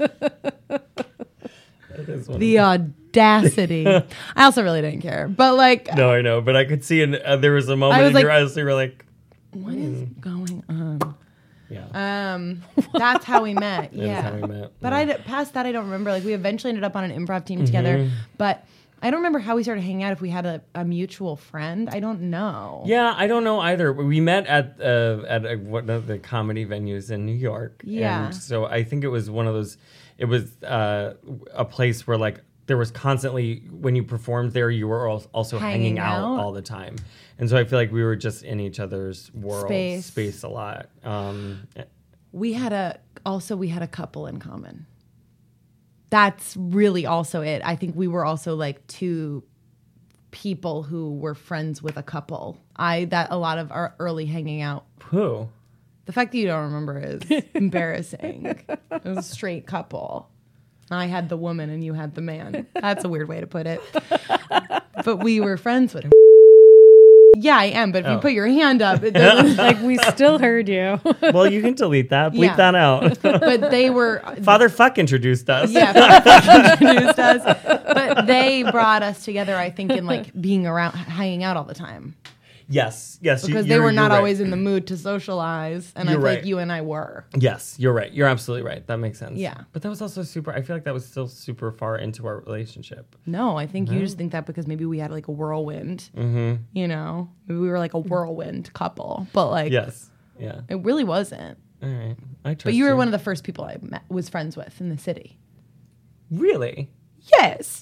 The audacity. I also really didn't care. But like, No, I know, but I could see, in, uh, there was a moment I was in like- your eyes. You were like, what is going on? yeah. Um, that's how we met. That is yeah. how we met, But yeah. I past that I don't remember. Like we eventually ended up on an improv team together, but I don't remember how we started hanging out. If we had a, a mutual friend, I don't know. Yeah, I don't know either. We met at uh, at a, one of the comedy venues in New York. Yeah. And so I think it was one of those, it was uh, a place where like there was constantly, when you performed there, you were al- also hanging, Hanging out. out. all the time. And so I feel like we were just in each other's world, Space. space a lot. Um, We had a also we had a couple in common. that's really also it. I think we were also like two people who were friends with a couple. I that a lot of our early hanging out. Who? The fact that you don't remember is embarrassing. It was a straight couple. I had the woman and you had the man. That's a weird way to put it. But we were friends with her. Yeah, I am. But if Oh. you put your hand up, it doesn't. Like we still heard you. Well, you can delete that. Bleep Yeah. that out. But they were. Father fuck introduced us. Yeah, Father introduced us. But they brought us together, I think, in like being around, hanging out all the time. Yes. Yes. you- Because they you're- were not you're right. always in the mood to socialize. And I You're feel right. like you and I were. Yes, you're right. You're absolutely right. That makes sense. Yeah. But that was also super. I feel like that was still super far into our relationship. No, I think you just think that because maybe we had like a whirlwind. Mm-hmm. You know, maybe we were like a whirlwind couple. But like, Yes. Yeah. it really wasn't. All right. I trust But you were one of the first people I met, was friends with in the city. Really? Yes.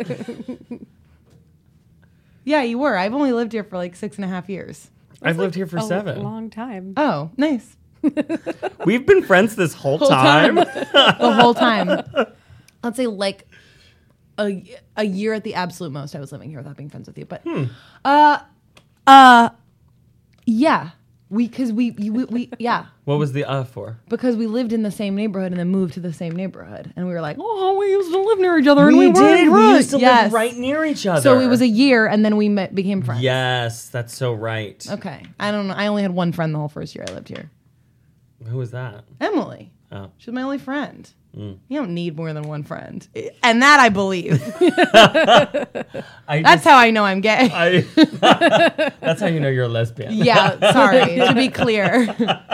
Yeah, you were. I've only lived here for like six and a half years. I've lived here for A seven. long time. Oh, nice. We've been friends this whole, Whole time. The whole time. I'd say like a, a year at the absolute most I was living here without being friends with you. But uh uh yeah. We cuz we, we we yeah. What was the uh for? Because we lived in the same neighborhood and then moved to the same neighborhood. And we were like, "Oh, we used to live near each other and we, We weren't did. We friends." used to Yes. live right near each other. So it was a year and then we met, became friends. Yes, that's so right. Okay. I don't know. I only had one friend the whole first year I lived here. Who was that? Emily. Oh. She was my only friend. Mm. You don't need more than one friend. And that I believe. I That's just, how I know I'm gay. I, that's how you know you're a lesbian. Yeah, sorry, to be clear.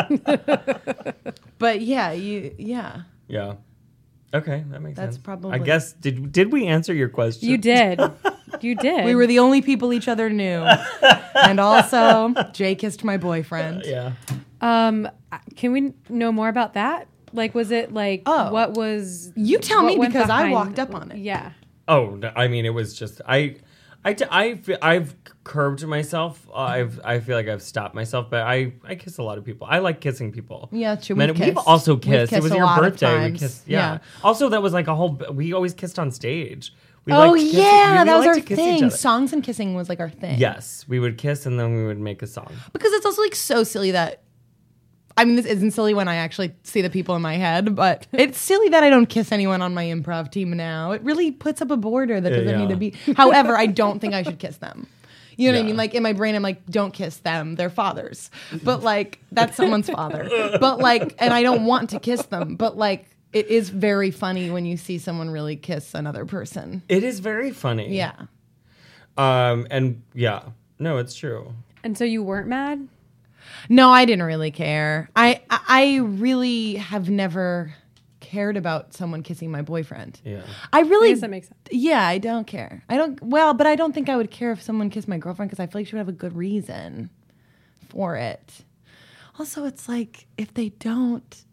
But yeah, you yeah. Yeah. Okay, that makes That's sense. probably- I guess did did we answer your question? You did. You did. We were the only people each other knew. And also, Jay kissed my boyfriend. Yeah. Um, can we know more about that? Like, was it like Oh. what was? You tell what me went because I behind- walked up on it. Yeah. Oh, no, I mean, it was just I, I, t- I, fe- I've curbed myself. Uh, I've, I feel like I've stopped myself, but I, I kiss a lot of people. I like kissing people. Yeah, true. Men, We've we've kissed. also We've kissed. It kissed was a your lot of birthday. We times. kissed. Yeah. Yeah. Also, that was like a whole. We always kissed on stage. We Oh liked kissing- yeah, we that was liked our to kiss each thing. other. Songs and kissing was like our thing. Yes, we would kiss and then we would make a song. Because it's also like so silly that I mean this isn't silly when I actually see the people in my head, but it's silly that I don't kiss anyone on my improv team now. It really puts up a border that doesn't Yeah. need to be. However, I don't think I should kiss them. You know what I Yeah. mean? Like in my brain, I'm like, don't kiss them. They're fathers. But like that's someone's father. But like, and I don't want to kiss them. But like it is very funny when you see someone really kiss another person. It is very funny. Yeah. Um. And yeah. No, it's true. And so you weren't mad? No, I didn't really care. I I I really have never cared about someone kissing my boyfriend. Yeah. I I really guess that makes sense. Yeah, I don't care. I don't well, but I don't think I would care if someone kissed my girlfriend because I feel like she would have a good reason for it. Also, it's like if they don't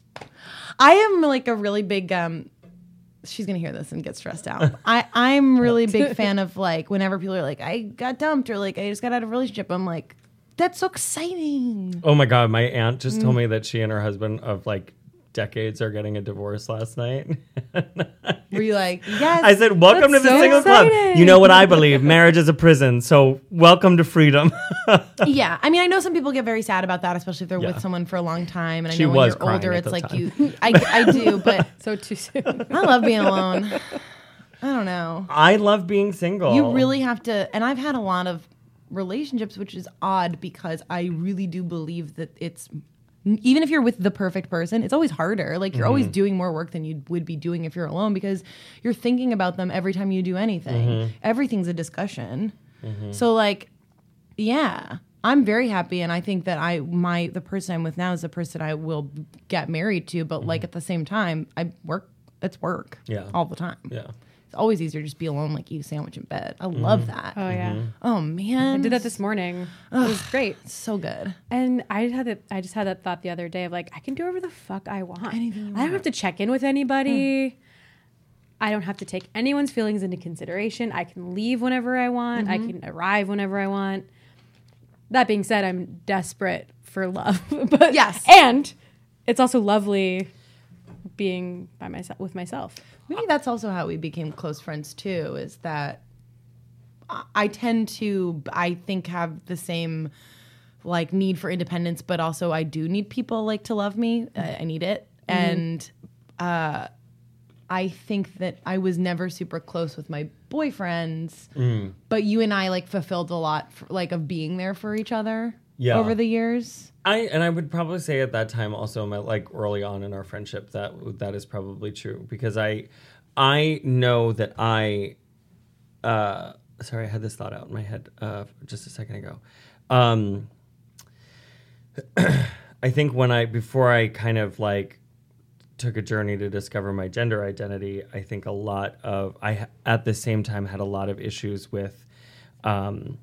I am like a really big um she's gonna hear this and get stressed out. I, I'm really a big fan of like whenever people are like, I got dumped or like I just got out of a relationship, I'm like, that's so exciting. Oh my God, my aunt just Mm. told me that she and her husband of like decades are getting a divorce last night. Were you like, yes? I said, welcome That's to the so single club. exciting. You know what I believe? Marriage is a prison. So welcome to freedom. Yeah, I mean, I know some people get very sad about that, especially if they're Yeah. with someone for a long time. And I She know when was you're crying older, at it's the like time. you. I, I do, but So too soon. I love being alone. I don't know. I love being single. You really have to, and I've had a lot of relationships, which is odd because I really do believe that it's. Even if you're with the perfect person, it's always harder. Like you're Mm-hmm. always doing more work than you would be doing if you're alone because you're thinking about them every time you do anything. Mm-hmm. Everything's a discussion. So like, yeah, I'm very happy, and I think that I my the person I'm with now is the person I will get married to. But like at the same time, I work. It's work. Yeah. all the time. Yeah. It's always easier to just be alone, like eat a sandwich in bed. I love that. Oh yeah. Mm-hmm. Oh man, I did that this morning. It was great. It's so good. And I had that. I just had that thought the other day of like, I can do whatever the fuck I want. Anything you I don't have to check in with anybody. I don't have to take anyone's feelings into consideration. I can leave whenever I want. I can arrive whenever I want. That being said, I'm desperate for love. But Yes. and it's also lovely being by myself with myself. Maybe that's also how we became close friends too, is that I- I tend to, I think, have the same like need for independence, but also I do need people like to love me. I, I need it. And uh, I think that I was never super close with my boyfriends, Mm. but you and I like fulfilled a lot for, like of being there for each other Yeah. over the years. I and I would probably say at that time also, my, like early on in our friendship, that that is probably true because I I know that I uh, sorry, I had this thought out in my head uh, just a second ago. Um, I think when I before I kind of like took a journey to discover my gender identity, I think a lot of I ha- at the same time had a lot of issues with. Um,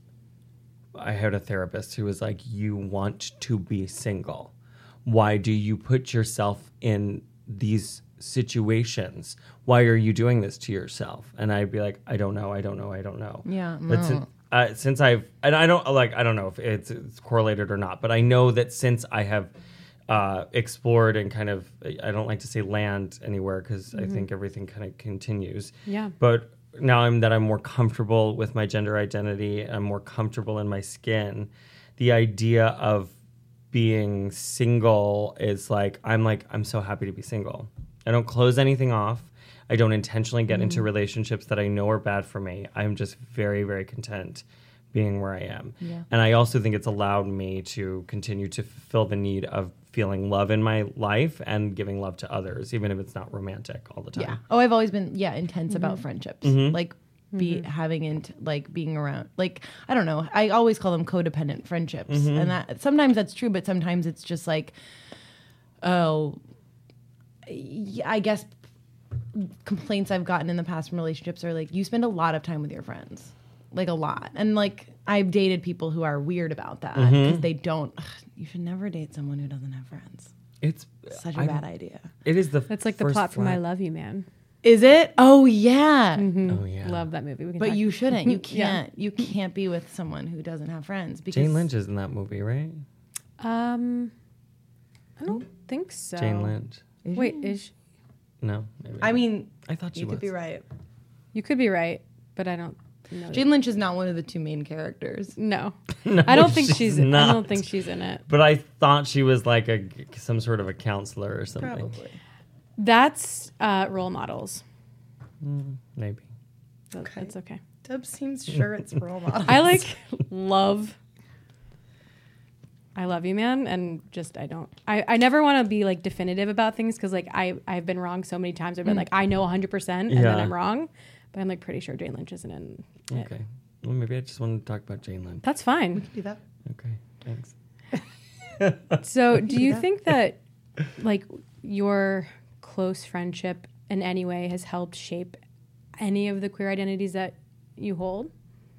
I had a therapist who was like, you want to be single. Why do you put yourself in these situations? Why are you doing this to yourself? And I'd be like, I don't know. I don't know. I don't know. Yeah, But no. since, uh, since I've, and I don't like, I don't know if it's, it's correlated or not, but I know that since I have uh, explored and kind of, I don't like to say land anywhere because I think everything kind of continues. Yeah. But now I'm that I'm more comfortable with my gender identity, I'm more comfortable in my skin. The idea of being single is like I'm like I'm so happy to be single. I don't close anything off. I don't intentionally get into relationships that I know are bad for me. I'm just very, very content being where I am. Yeah. And I also think it's allowed me to continue to fulfill the need of feeling love in my life and giving love to others, even if it's not romantic all the time. Yeah. Oh, I've always been yeah intense about friendships. Like be having int like being around. Like I don't know. I always call them codependent friendships, and that sometimes that's true, but sometimes it's just like, oh, yeah, I guess complaints I've gotten in the past from relationships are like you spend a lot of time with your friends, like a lot, and like I've dated people who are weird about that because they don't. Ugh, you should never date someone who doesn't have friends. It's Such a I- bad idea. It is the That's like the first plot from I flag. Love You, Man. Is it? Oh yeah. Oh yeah. Love that movie. We can But talk- you shouldn't. You Yeah. can't. You can't be with someone who doesn't have friends. Because Jane Lynch is in that movie, right? Um, I don't think so. Jane Lynch. Is Wait, she? is she, No, maybe I not. mean, I thought she you was. could be right. you could be right, but I don't know. Jane Lynch is not one of the two main characters. No, No, I don't think she's she's. I not. don't think she's in it. But I thought she was like a some sort of a counselor or something. Probably. That's uh, role models. Maybe. That- Okay. That's okay. Dub seems sure it's role model. I like love. I love you, man, and just I don't. I, I never want to be like definitive about things because like I I've been wrong so many times. I've been like I know one hundred percent and then Yeah. I'm wrong, but I'm like pretty sure Jane Lynch isn't in it. Okay. Well, maybe I just wanted to talk about Jane Lynch. That's fine. do that. Okay. Thanks. So, do you think that like your close friendship in any way has helped shape any of the queer identities that you hold?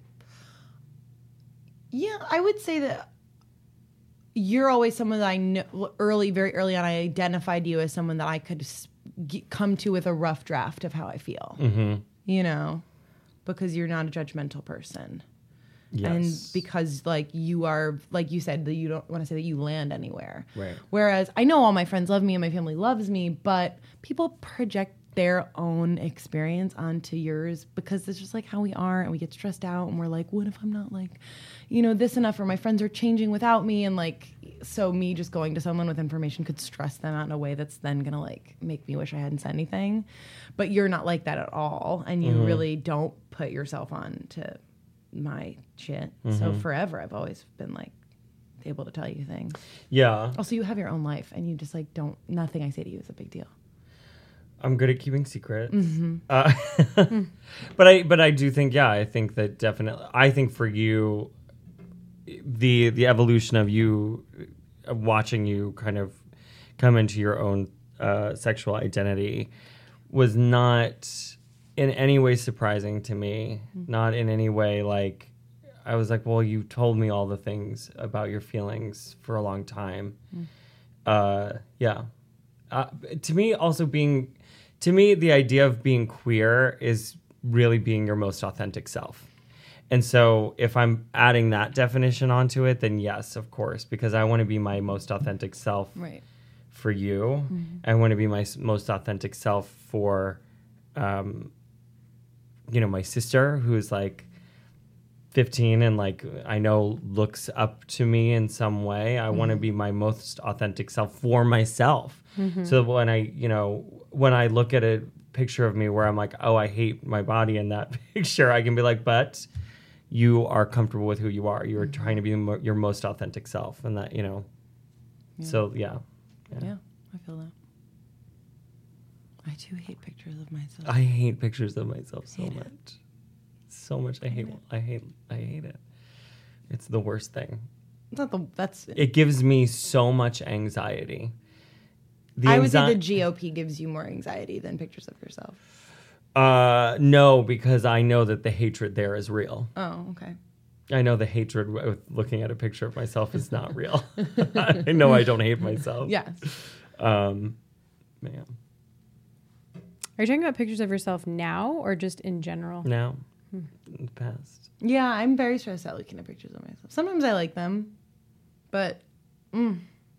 Yeah, I would say that you're always someone that I know early, very early on. I identified you as someone that I could s- g- come to with a rough draft of how I feel. Mm-hmm. You know, because you're not a judgmental person. Yes. And because like you are, like you said, that you don't want to say that you land anywhere. Right. Whereas I know all my friends love me and my family loves me, but people project their own experience onto yours because it's just like how we are, and we get stressed out and we're like, what if I'm not like, you know, this enough, or my friends are changing without me, and like, so me just going to someone with information could stress them out in a way that's then gonna like make me wish I hadn't said anything. But you're not like that at all, and you really don't put yourself on to my shit. So forever I've always been like able to tell you things. Yeah. Also, you have your own life, and you just like don't, nothing I say to you is a big deal. I'm good at keeping secrets. Mm-hmm. Uh, but I but I do think yeah, I think that definitely I think for you the the evolution of you of watching you kind of come into your own uh, sexual identity was not in any way surprising to me. Mm-hmm. Not in any way like I was like, well, you told me all the things about your feelings for a long time. Mm. Uh, yeah. Uh, to me, also being, to me, the idea of being queer is really being your most authentic self. And so if I'm adding that definition onto it, then yes, of course, because I want to be my most authentic self Right. for you. I want to be my s- most authentic self for um, you know, my sister who's like fifteen and like I know looks up to me in some way. I mm-hmm. want to be my most authentic self for myself. Mm-hmm. So when I, you know, when I look at a picture of me where I'm like, oh, I hate my body in that picture, I can be like, but you are comfortable with who you are. You're mm-hmm. trying to be mo- your most authentic self, and that, you know. Yeah. So yeah. yeah, yeah, I feel that. I too hate pictures of myself. I hate pictures of myself so hate much. It. So much. I hate. I hate. I hate it. It's the worst thing. It's not the. That's. It gives me so much anxiety. The I would anxi- say the G O P gives you more anxiety than pictures of yourself. Uh, no, because I know that the hatred there is real. Oh, okay. I know the hatred with looking at a picture of myself is not real. I know I don't hate myself. Yes. Um, man. Are you talking about pictures of yourself now or just in general? Now. Hmm. In the past. Yeah, I'm very stressed out looking at pictures of myself. Sometimes I like them, but mm,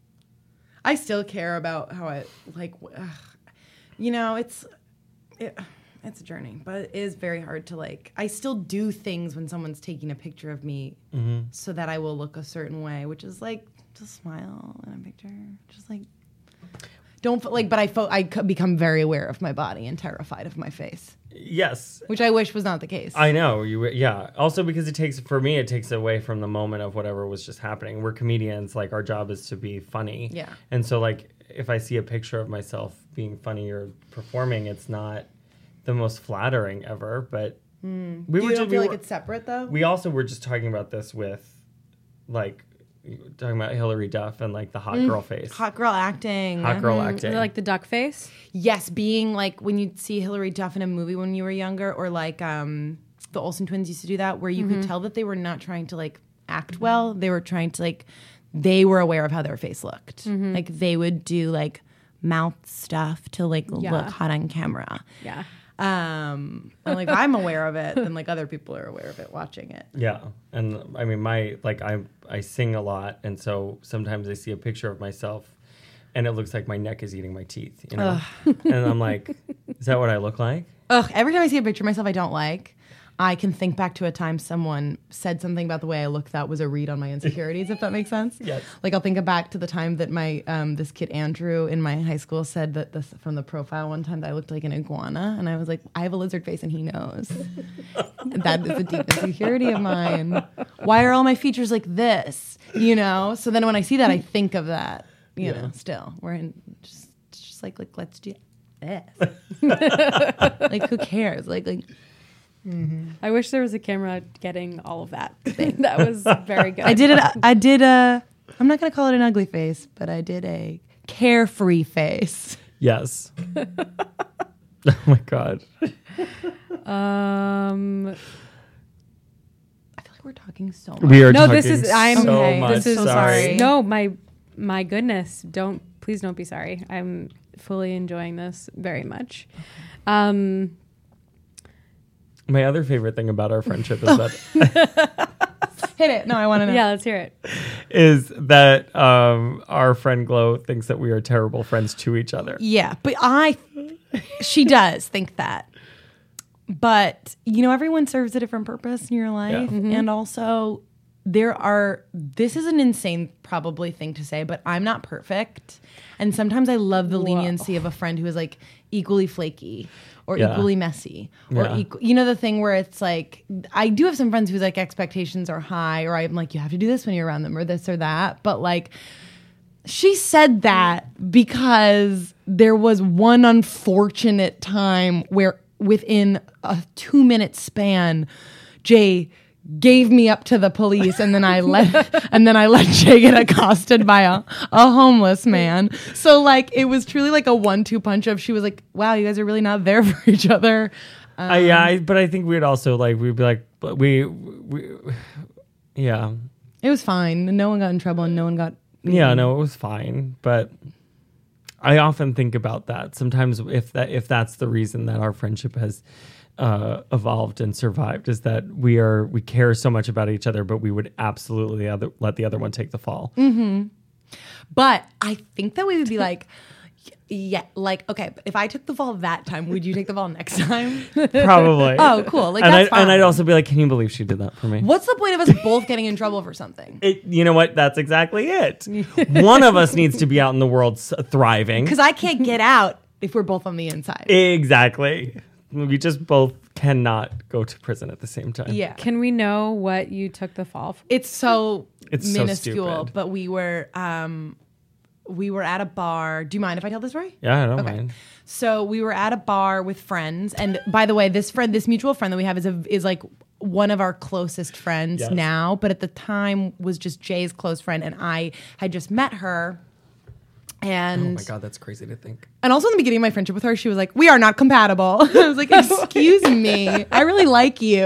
I still care about how I like. Ugh, you know, it's it, it's a journey, but it is very hard to like. I still do things when someone's taking a picture of me, mm-hmm. so that I will look a certain way, which is like just smile in a picture, just like. Don't like, but I fo- I become very aware of my body and terrified of my face. Yes, which I wish was not the case. I know you. Yeah. Also, because it takes for me, it takes away from the moment of whatever was just happening. We're comedians; like our job is to be funny. Yeah. And so, like, if I see a picture of myself being funny or performing, it's not the most flattering ever. But mm. we you were don't just, feel we like were, it's separate though. We also were just talking about this with, like. Talking about Hillary Duff and like the hot mm, girl face. Hot girl acting. Hot girl mm, acting. Like the duck face? Yes, being like when you'd see Hillary Duff in a movie when you were younger, or like um, the Olsen twins used to do that, where you mm-hmm. could tell that they were not trying to like act well. They were trying to like, they were aware of how their face looked. Mm-hmm. Like they would do like mouth stuff to like yeah. look hot on camera. Yeah. Um, and like I'm aware of it, and like other people are aware of it watching it. Yeah, and I mean, my like I I sing a lot, and so sometimes I see a picture of myself, and it looks like my neck is eating my teeth, you know. And I'm like, is that what I look like? Ugh! Every time I see a picture of myself I don't like, I can think back to a time someone said something about the way I looked that was a read on my insecurities, if that makes sense. Yes. Like I'll think back to the time that my um, this kid Andrew in my high school said that this from the profile one time that I looked like an iguana, and I was like, I have a lizard face and he knows. That is a deep insecurity of mine. Why are all my features like this? You know? So then when I see that, I think of that. You yeah. know, still. We're in just just like like let's do this. Like who cares? Like like Mm-hmm. I wish there was a camera getting all of that thing. That was very good. I did it. I did a. I'm not going to call it an ugly face, but I did a carefree face. Yes. Oh my god. Um, I feel like we're talking so much. We are. No, talking this is. I'm. so okay. much. This is so sorry. sorry. No, my my goodness. Don't please don't be sorry. I'm fully enjoying this very much. Um. My other favorite thing about our friendship is that hit it. No, I want to know. Yeah, let's hear it. Is that um, our friend Glow thinks that we are terrible friends to each other. Yeah, but I, she does think that. But you know, everyone serves a different purpose in your life, Yeah. mm-hmm. and also there are. This is an insane, probably thing to say, but I'm not perfect, and sometimes I love the Whoa. leniency of a friend who is like equally flaky. Or Yeah. equally messy, or Yeah. equal, you know, the thing where it's like, I do have some friends whose like expectations are high, or I'm like, you have to do this when you're around them, or this or that. But like, she said that because there was one unfortunate time where within a two minute span, Jay gave me up to the police, and then I let and then I let Jay get accosted by a, a homeless man. So like it was truly like a one two punch of she was like, wow, you guys are really not there for each other. Um, Uh, yeah, I, but I think we'd also like we'd be like, but we, we, yeah, it was fine. No one got in trouble, and no one got. yeah, no, it was fine. But I often think about that sometimes. If that if that's the reason that our friendship has uh, evolved and survived, is that we are we care so much about each other, but we would absolutely the other, let the other one take the fall. Mm-hmm. But I think that we would be like, Yeah, like okay, but if I took the fall that time, would you take the fall next time? Probably. Oh, cool. Like and, that's I, fine. and I'd also be like, can you believe she did that for me? What's the point of us both getting in trouble for something? It, you know what? That's exactly it. One of us needs to be out in the world s- thriving. Because I can't get out if we're both on the inside. Exactly. We just both cannot go to prison at the same time. Yeah. Can we know what you took the fall for? It's so It's so minuscule, stupid. but we were um we were at a bar. Do you mind if I tell this story? Yeah, I don't Okay. mind. So we were at a bar with friends, and by the way, this friend, this mutual friend that we have, is a, is like one of our closest friends Yes. now. But at the time, was just Jay's close friend, and I had just met her. And Oh my God, that's crazy to think. and also in the beginning of my friendship with her, she was like, "We are not compatible." I was like, "Excuse me, I really like you."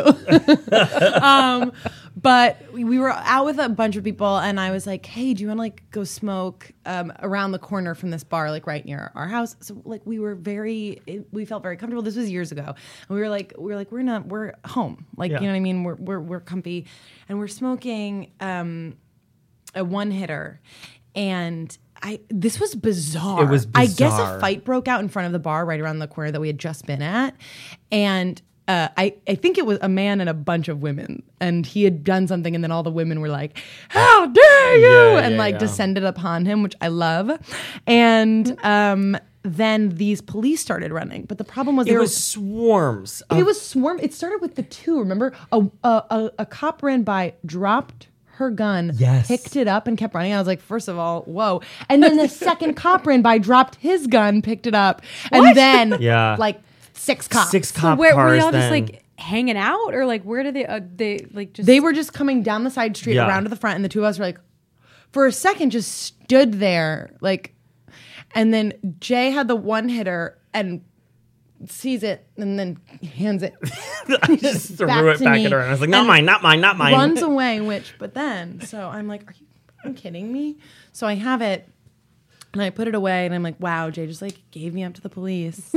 um, but we, we were out with a bunch of people, and I was like, "Hey, do you want to like go smoke um, around the corner from this bar, like right near our house?" So like we were very, it, we felt very comfortable. This was years ago, and we were like, we were like, we're not, we're home, like Yeah. you know what I mean? We're we're we're comfy, and we're smoking um, a one hitter, and. I this was bizarre. It was I guess bizarre. a fight broke out in front of the bar right around the corner that we had just been at, and uh, I I think it was a man and a bunch of women, and he had done something, and then all the women were like, "How dare you!" Yeah, and yeah, like yeah. descended upon him, which I love, and um, then these police started running, but the problem was It there was swarms. Of, it was swarm. It started with the two. Remember, a a, a, a cop ran by, dropped her gun, Yes. picked it up, and kept running. I was like, first of all, whoa. And then the second cop ran by, dropped his gun, picked it up, and then Yeah. like six cops. six So cop where were cars. y'all just then. like hanging out, or like where did they? Uh, they like just They were just coming down the side street Yeah. around to the front, and the two of us were like, for a second, just stood there, like. And then Jay had the one hitter and sees it, and then hands it. I just threw back it to back me at her, and I was like, "Not and mine, not mine, not mine." runs away, which, but then, so I'm like, are you fucking kidding me? So I have it, and I put it away, and I'm like, wow, Jay just like gave me up to the police.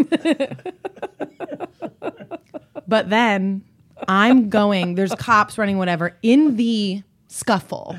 But then I'm going, there's cops running, whatever, in the scuffle.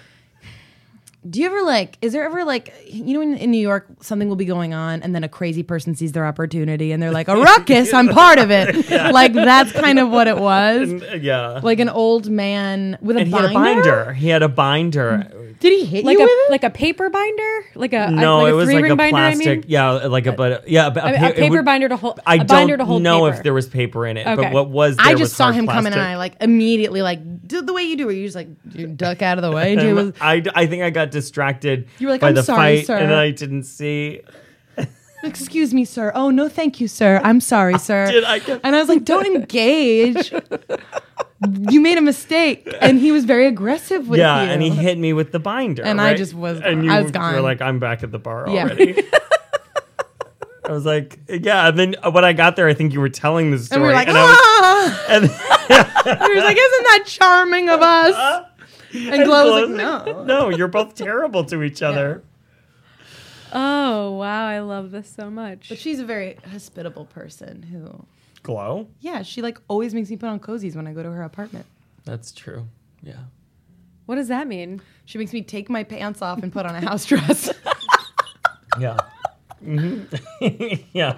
Do you ever like, is there ever like, you know, in, in New York, something will be going on and then a crazy person sees their opportunity and they're like, a ruckus, I'm part of it. Like, that's kind of what it was. And, yeah. Like an old man with a and he binder. had a binder. He had a binder. Did he hit like you a with it? like a paper binder, like a No, like it a was three like ring a binder. plastic. I mean, yeah, like a but yeah, a, a, pa- a it paper would- binder to hold. I a binder to don't hold know paper. if there was paper in it, Okay. but what was there I was just saw hard him coming, and plastic. I like immediately like did the way you do, where you just like you duck out of the way. Jay was, And I, I think I got distracted You were like, by "I'm the sorry, fight, sir." and I didn't see. excuse me, sir. Oh no, thank you, sir. I'm sorry, sir. Did I get- And I was like, don't engage. You made a mistake, and he was very aggressive with Yeah, you. and he hit me with the binder, And I right? just was- and you I was were gone. like, I'm back at the bar Yeah. already. I was like, yeah. And then when I got there, I think you were telling the story, And we were like, and I was, ah! and, He was like, isn't that charming of us? And Glow was like, no. no, you're both terrible to each other. Oh wow, I love this so much. But she's a very hospitable person who, Glow. yeah, she like always makes me put on cozies when I go to her apartment. That's true. Yeah. What does that mean? She makes me take my pants off and put on a house dress. Yeah. Mhm. Yeah.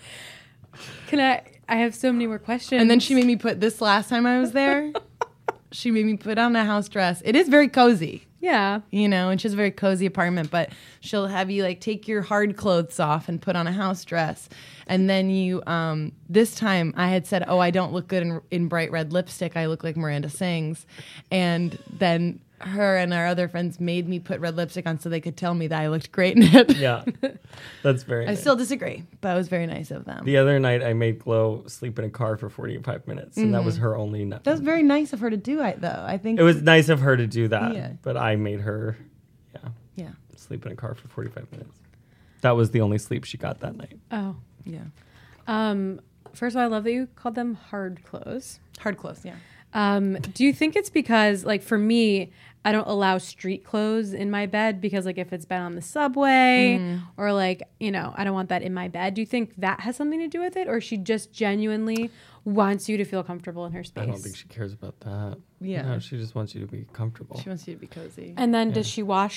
Can I? I have so many more questions. And then she made me put this last time I was there. She made me put on a house dress. It is very cozy, yeah. you know, and she has a very cozy apartment, but she'll have you like take your hard clothes off and put on a house dress. And then you, um, this time I had said, oh, I don't look good in, in bright red lipstick. I look like Miranda Sings. And then her and our other friends made me put red lipstick on so they could tell me that I looked great in it. Yeah. That's very I nice. still disagree, but it was very nice of them. The other night, I made Glow sleep in a car for forty-five minutes, and that was her only night. That was very nice of her to do it, though. I think It was nice of her to do that, Yeah. but I made her, yeah, yeah, sleep in a car for forty-five minutes. That was the only sleep she got that night. Oh. yeah. Um. First of all, I love that you called them hard clothes. Hard clothes, yeah. Um, do you think it's because, like, for me, I don't allow street clothes in my bed because, like, if it's been on the subway Mm. or, like, you know, I don't want that in my bed. Do you think that has something to do with it, or she just genuinely wants you to feel comfortable in her space? I don't think she cares about that. Yeah. No, she just wants you to be comfortable. She wants you to be cozy. And then does she wash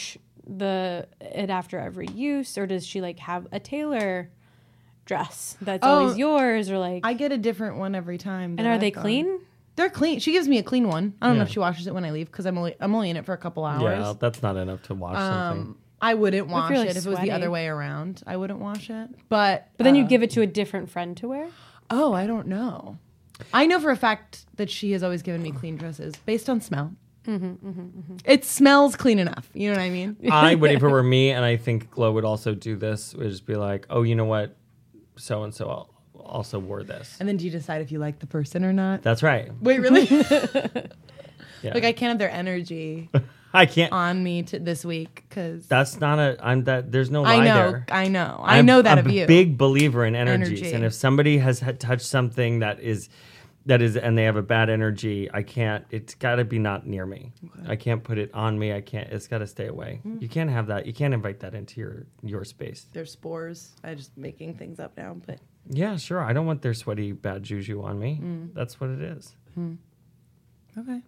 the it after every use, or does she like have a tailor dress that's Oh, always yours, or like? I get a different one every time. and that are I've they gone. clean? They're clean. She gives me a clean one. I don't know Yeah. if she washes it when I leave because I'm only I'm only in it for a couple hours. Yeah, that's not enough to wash something. Um, I wouldn't wash you're, like, it if it was the sweaty? other way around. I wouldn't wash it. But But then uh, you give it to a different friend to wear. Oh, I don't know. I know for a fact that she has always given me clean dresses based on smell. Mm-hmm, mm-hmm, mm-hmm. It smells clean enough. You know what I mean? I would, if it were me, and I think Glow would also do this, would just be like, oh, you know what? So and so also wore this. And then do you decide if you like the person or not? That's right. Wait, really? Yeah. Like I can't have their energy I can't. on me to this week because That's not a. I'm that. There's no lie I know, there. I know, I I'm know that a of you. big believer in energies, Energy. and if somebody has had touched something that is, that is, and they have a bad energy, I can't. It's got to be not near me. I can't put it on me. I can't. It's got to stay away. Mm. You can't have that. You can't invite that into your your space. They're spores. I'm just making things up now, but Yeah, sure. I don't want their sweaty bad juju on me. Mm. That's what it is. okay.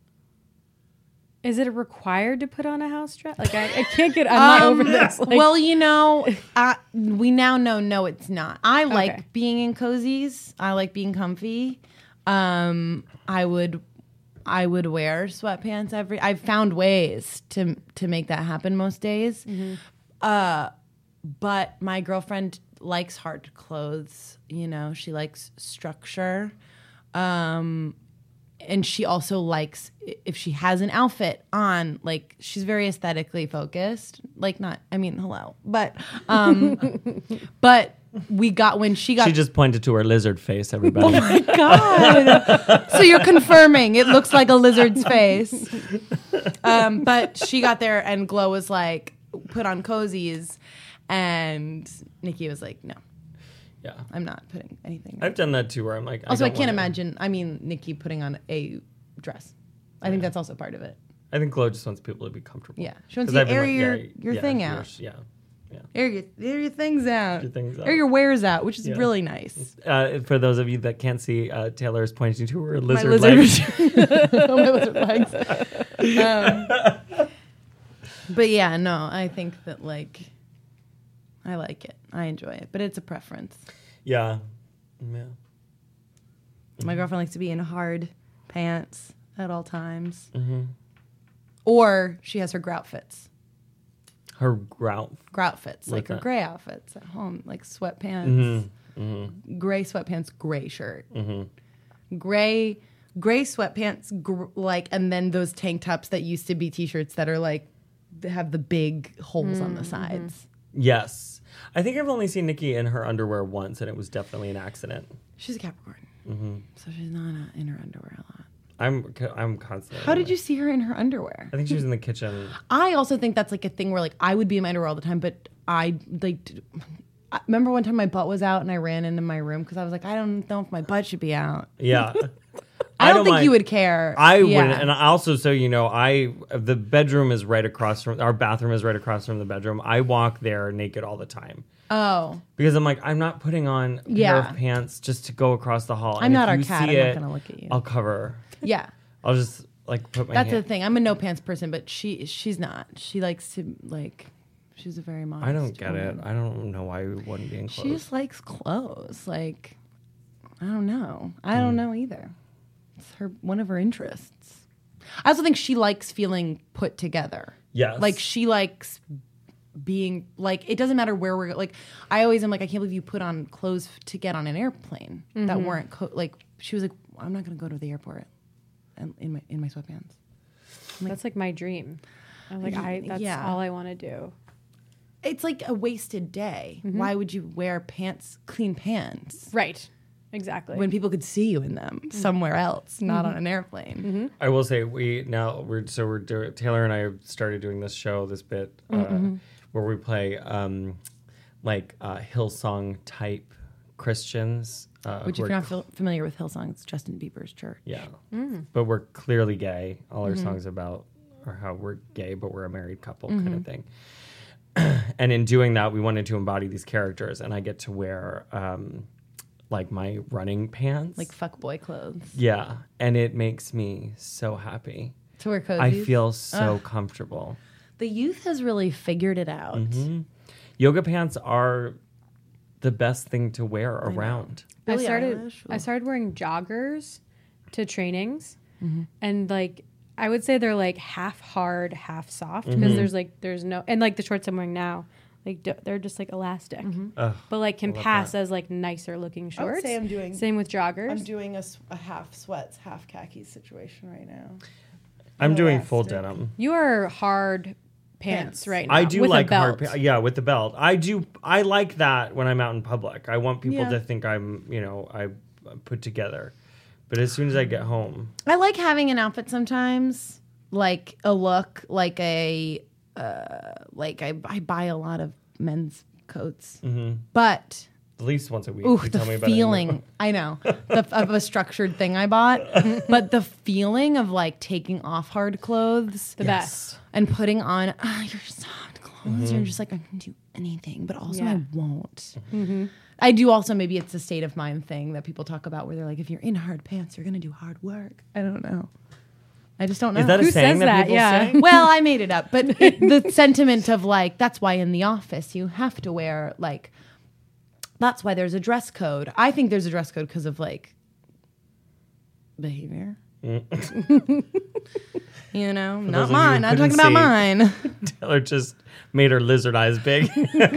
Is it required to put on a house dress? Like I, I can't get. I'm not over this. Like, Um, well, you know, uh, we now know no, it's not. I like Okay. being in cozies. I like being comfy. Um, I would, I would wear sweatpants every. I've found ways to to make that happen most days. Uh, but my girlfriend likes hard clothes. You know, she likes structure. Um, and she also likes if she has an outfit on, like she's very aesthetically focused. Like not, I mean, hello, but um, but we got when she got. She just pointed to her lizard face. Everybody. God. So you're confirming it looks like a lizard's face. Um, but she got there and Glow was like, put on cozies, and Nikki was like, no, Yeah. I'm not putting anything. I've done that too, where I'm like. Also, I, don't can't wanna- imagine. I mean, Nikki putting on a dress. I think that's also part of it. I think Glow just wants people to be comfortable. Yeah, she wants 'Cause to I've been air like, your yeah, your yeah, thing your- out, Yeah. Yeah. air your air your things out, Your things air out. your wares out, which is Yeah. really nice. Uh, for those of you that can't see, uh, Taylor is pointing to her lizard, my legs. lizard, my lizard legs. Um, but yeah, no, I think that like I like it. I enjoy it, but it's a preference. Yeah. Yeah. My girlfriend likes to be in hard pants at all times, Mm-hmm. or she has her grout fits. Her grout. Grout fits, like What's her that? gray outfits at home, like sweatpants, Mm-hmm. Mm-hmm. gray sweatpants, gray shirt, Mm-hmm. gray gray sweatpants, gr- like, and then those tank tops that used to be t-shirts that are like they have the big holes on the sides. Yes. I think I've only seen Nikki in her underwear once, and it was definitely an accident. She's a Capricorn, Mm-hmm. so she's not uh, in her underwear a lot. I'm I'm constantly. How did you see her in her underwear? I think she was in the kitchen. I also think that's like a thing where like I would be in my underwear all the time, but I like. d- I remember one time my butt was out and I ran into my room because I was like, I don't know if my butt should be out. Yeah. I, don't, think mind. you would care. I Yeah. wouldn't, and I also, so you know, I the bedroom is right across from our bathroom is right across from the bedroom. I walk there naked all the time Oh, because I'm like, I'm not putting on a pair Yeah. of pants just to go across the hall. I'm And not if our you cat. see I'm not it, gonna look at you. I'll cover. yeah. I'll just like put my. That's the hand. thing. I'm a no pants person, but she she's not. She likes to like. She's a very modest. I don't get woman. it. I don't know why we wouldn't be in She clothes. just likes clothes. Like, I don't know. I Hmm. don't know either. It's her one of her interests. I also think she likes feeling put together. Yes. Like she likes being like it doesn't matter where we're like. I always am like I can't believe you put on clothes to get on an airplane that weren't co- like. She was like, I'm not going to go to the airport and in my in my sweatpants. that's like my dream. I'm like I. That's Yeah. all I want to do. It's like a wasted day. Why would you wear pants, clean pants, Right. Exactly. when people could see you in them somewhere else, not on an airplane? I will say we now we're so we're doing Taylor and I have started doing this show this bit uh, where we play um, like uh, Hillsong type Christians. Uh, Which, who if are you're not fil- familiar with Hillsong, it's Justin Bieber's church. Yeah. But we're clearly gay. All our songs about are how we're gay, but we're a married couple kind of thing. And in doing that, we wanted to embody these characters, and I get to wear um, like my running pants. Like fuckboy clothes. yeah. And it makes me so happy. To wear cozies. I feel so comfortable. The youth has really figured it out. Mm-hmm. Yoga pants are the best thing to wear around. I Billie started Eilish, I or- started wearing joggers to trainings, Mm-hmm. and like I would say they're like half hard, half soft because Mm-hmm. there's like there's no and like the shorts I'm wearing now, like d- they're just like elastic, Mm-hmm. Ugh. but like can love pass that. as like nicer looking I would shorts. say I'm doing. Same with joggers. I'm doing a, s- a half sweats, half khakis situation right now. I'm doing full Elastic. denim. You are hard pants, Pants. right now. I do with a like belt. hard, pa- yeah, with the belt. I do. I like that when I'm out in public. I want people Yeah. to think I'm, you know, I put together. But as soon as I get home, I like having an outfit sometimes, like a look, like a, uh, like I, I buy a lot of men's coats, but at least once a week, ooh, you the tell me about it. feeling, I know, the, of a structured thing I bought, but the feeling of like taking off hard clothes The best. and putting on uh, your soft clothes, you're just like, I can do anything, but also Yeah. I won't. I do also, maybe it's a state of mind thing that people talk about where they're like, if you're in hard pants, you're going to do hard work. I don't know. I just don't know. Is that a Who saying says that, that? people Yeah. say? Well, I made it up, but it, the sentiment of like, that's why in the office you have to wear like, that's why there's a dress code. I think there's a dress code because of like behavior. You know, not those of you mine. who Not talking couldn't about see. mine. Taylor just made her lizard eyes big.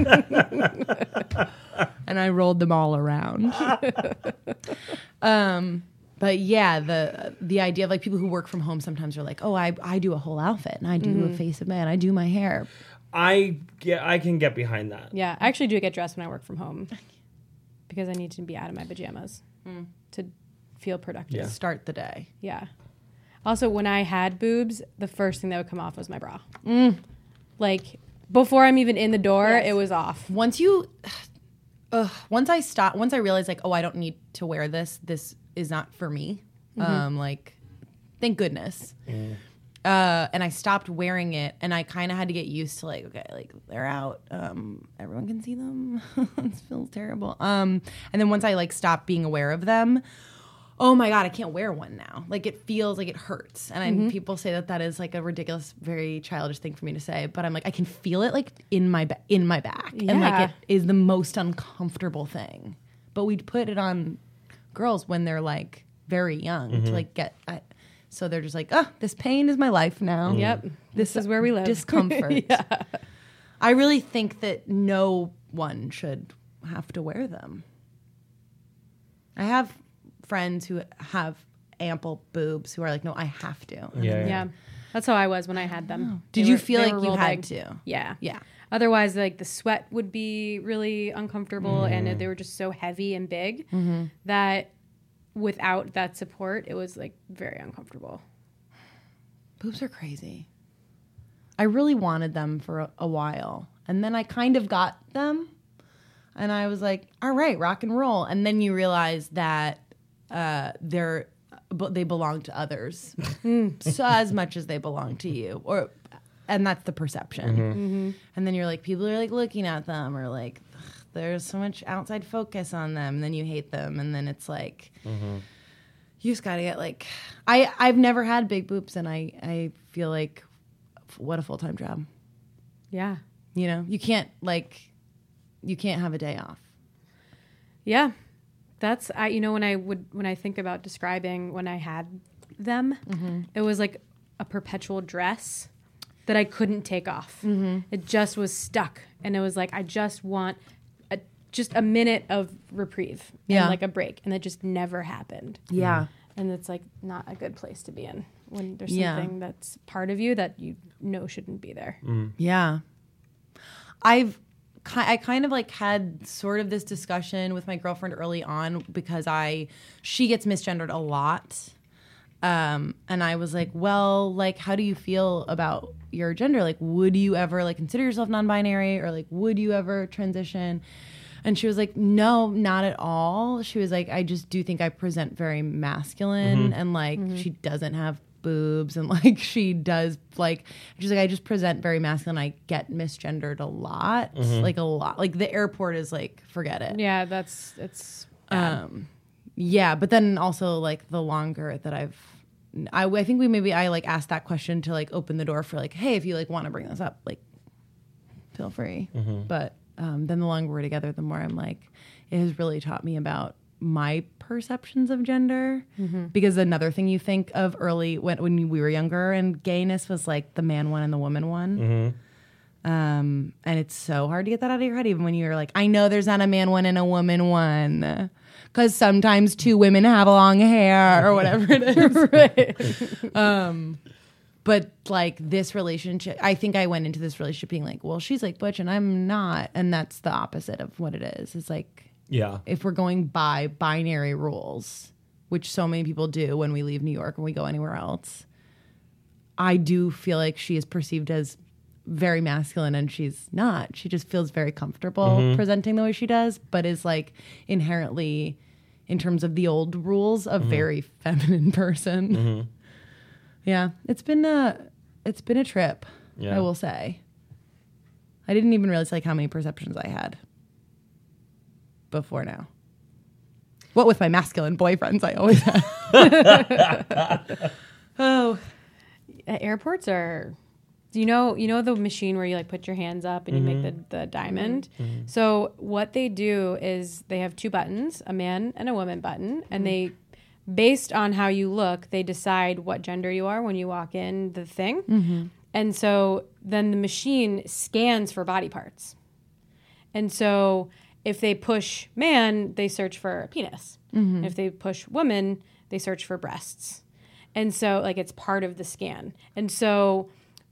And I rolled them all around. um, but yeah, the the idea of like people who work from home sometimes are like, oh, I I do a whole outfit and I do a face of man, I do my hair. I get. I can get behind that. Yeah, I actually do get dressed when I work from home because I need to be out of my pajamas to feel productive. Yeah. Start the day. Yeah. Also, when I had boobs, the first thing that would come off was my bra. Like before I'm even in the door, Yes. it was off. Once you, ugh, once I stop, once I realized like, oh, I don't need to wear this. This is not for me. Um, like, thank goodness. Uh, and I stopped wearing it, and I kind of had to get used to like, okay, like they're out. Um, everyone can see them. This feels terrible. Um, and then once I like stopped being aware of them, oh my god, I can't wear one now. Like it feels like it hurts, and I, people say that that is like a ridiculous, very childish thing for me to say. But I'm like, I can feel it like in my ba- in my back, and Yeah. like it is the most uncomfortable thing. But we put it on girls when they're like very young to like get. I, so they're just like, oh, this pain is my life now. Yep. This is where we live. Discomfort. Yeah. I really think that no one should have to wear them. I have friends who have ample boobs who are like, no, I have to. And Yeah. Yeah. That's how I was when I had them. Did They you were- feel they like were you real had big. to? Yeah. Yeah. Otherwise, like the sweat would be really uncomfortable, and they were just so heavy and big that without that support, it was like very uncomfortable. Boobs are crazy. I really wanted them for a, a while. And then I kind of got them. And I was like, all right, rock and roll. And then you realize that uh, they're, but they belong to others so as much as they belong to you. Or, and that's the perception. And then you're like, people are like looking at them or like, "Ugh, there's so much outside focus on them. And then you hate them. And then it's like, you just gotta get like I I've never had big boobs, and I I feel like f- what a full time job. Yeah. You know, you can't like you can't have a day off. Yeah. That's I you know when I would when I think about describing when I had them, it was like a perpetual dress that I couldn't take off. It just was stuck, and it was like I just want a, just a minute of reprieve Yeah. and like a break, and it just never happened. Yeah. And it's like not a good place to be in when there's Yeah. something that's part of you that you know shouldn't be there. Yeah. I've ki- I kind of like had sort of this discussion with my girlfriend early on because I she gets misgendered a lot. Um, and I was like, well, like, how do you feel about your gender? Like, would you ever like consider yourself non-binary, or like, would you ever transition? And she was like, no, not at all. She was like, I just do think I present very masculine, and like, she doesn't have boobs, and like, she does like, she's like, I just present very masculine. I get misgendered a lot, like a lot. Like the airport is like, forget it. Yeah, that's it's Um, yeah, but then also like the longer that I've I, I think we maybe I like asked that question to like open the door for like, hey, if you like want to bring this up, like feel free. Mm-hmm. But um, then the longer we're together, the more I'm like, it has really taught me about my perceptions of gender. Mm-hmm. Because another thing you think of early when when we were younger and gayness was like the man one and the woman one. Mm-hmm. Um, and it's so hard to get that out of your head, even when you're like, I know there's not a man one and a woman one. Because sometimes two women have long hair or whatever it is. Right. Um, but like this relationship, I think I went into this relationship being like, well, she's like butch and I'm not. And that's the opposite of what it is. It's like, Yeah. if we're going by binary rules, which so many people do when we leave New York and we go anywhere else, I do feel like she is perceived as very masculine and she's not. She just feels very comfortable Mm-hmm. presenting the way she does, but is like inherently, in terms of the old rules, a very feminine person. Mm-hmm. Yeah, it's been a it's been a trip. Yeah. I will say. I didn't even realize like how many perceptions I had before now. What with my masculine boyfriends, I always had. Oh, At airports are, do you know, you know the machine where you like put your hands up and you make the, the diamond? So what they do is they have two buttons, a man and a woman button, and they, based on how you look, they decide what gender you are when you walk in the thing. And so then the machine scans for body parts. And so if they push man, they search for a penis. And if they push woman, they search for breasts. And so like it's part of the scan. And so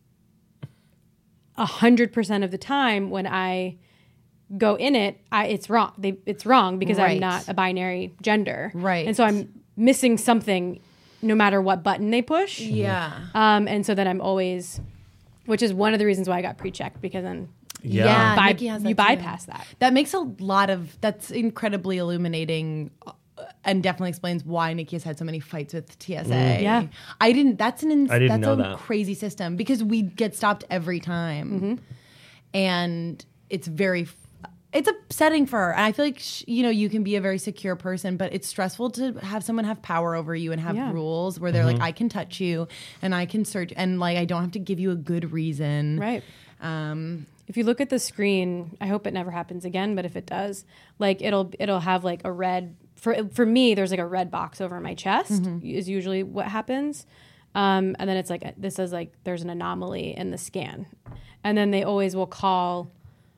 a hundred percent of the time when I go in it, I, it's wrong. They, it's wrong because Right. I'm not a binary gender. Right. And so I'm missing something no matter what button they push. yeah. Um, and so then I'm always, which is one of the reasons why I got pre-checked, because then Yeah. Yeah. by, Nikki has that you too. bypass that. That makes a lot of, that's incredibly illuminating uh, and definitely explains why Nikki has had so many fights with T S A. Yeah. I didn't, that's an, ins- I didn't that's know a that. crazy system because we get stopped every time. And it's very, f- it's upsetting for her. And I feel like, sh- you know, you can be a very secure person, but it's stressful to have someone have power over you and have Yeah. rules where they're like, I can touch you and I can search and like, I don't have to give you a good reason. Right. Um, If you look at the screen, I hope it never happens again, but if it does, like it'll it'll have like a red, for for me there's like a red box over my chest is usually what happens. Um, and then it's like this says like there's an anomaly in the scan. And then they always will call,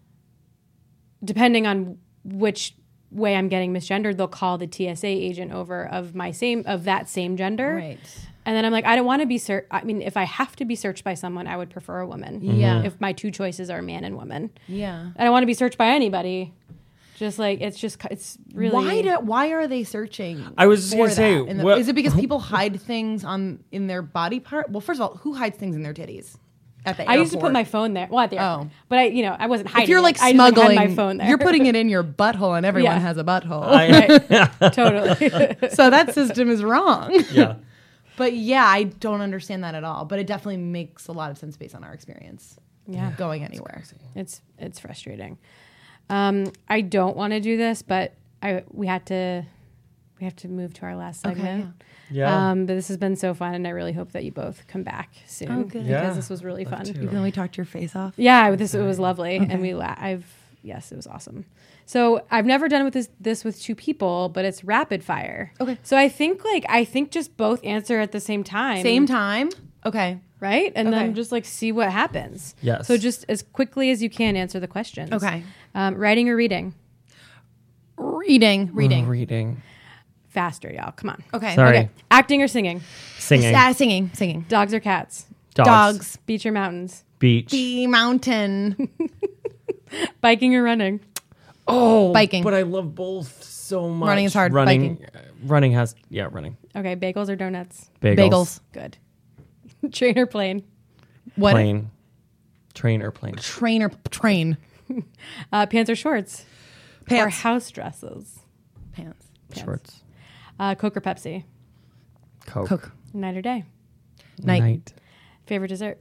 depending on which way I'm getting misgendered, they'll call the T S A agent over of my same of that same gender. right. And then I'm like, I don't want to be searched. I mean, if I have to be searched by someone, I would prefer a woman. Yeah. If my two choices are man and woman. Yeah. I don't want to be searched by anybody. Just like, it's just, it's really. Why do, why are they searching? I was just for gonna say, that in the- what- is it because people hide things on in their body part? Well, first of all, who hides things in their titties? At the I used to airport? put my phone there. Well, at the airport. Oh. But I, you know, I wasn't hiding If you're it. like I just, like, smuggling, had my phone there. you're putting it in your butthole, and everyone Yeah. has a butthole. I, Totally. So that system is wrong. yeah. But yeah, I don't understand that at all. But it definitely makes a lot of sense based on our experience. Yeah. Going anywhere. It's, it's frustrating. Um, I don't want to do this, but I, we had to, we have to move to our last Okay, segment. Yeah. Um, but this has been so fun, and I really hope that you both come back soon. Oh, good. Yeah. Because this was really Love fun. to. Even though we talked your face off. Yeah, this it was lovely, and we la- I've yes, it was awesome. So I've never done with this this with two people, but it's rapid fire. Okay. So I think like I think just both answer at the same time. Same time. Okay. right? And Okay. then just like see what happens. Yes. So just as quickly as you can answer the questions. Okay. Um, writing or reading? Reading. Reading. Reading. Faster, y'all. Come on. Okay. Sorry. Okay. Acting or singing? Singing. Uh, singing. Singing. Dogs or cats? Dogs. Dogs. Beach or mountains? Beach. The mountain. Biking or running? Oh, Biking. But I love both so much. Running is hard, Running. biking. uh, Running has. Yeah, running. Okay, bagels or donuts? Bagels. Bagels. Good. Train or plane? What? Plane. Train or plane. Train or train. Uh, pants or shorts? Or Pants. house dresses? Pants. Pants. Shorts. Uh, Coke or Pepsi? Coke. Coke. Night or day? Night. Favorite dessert?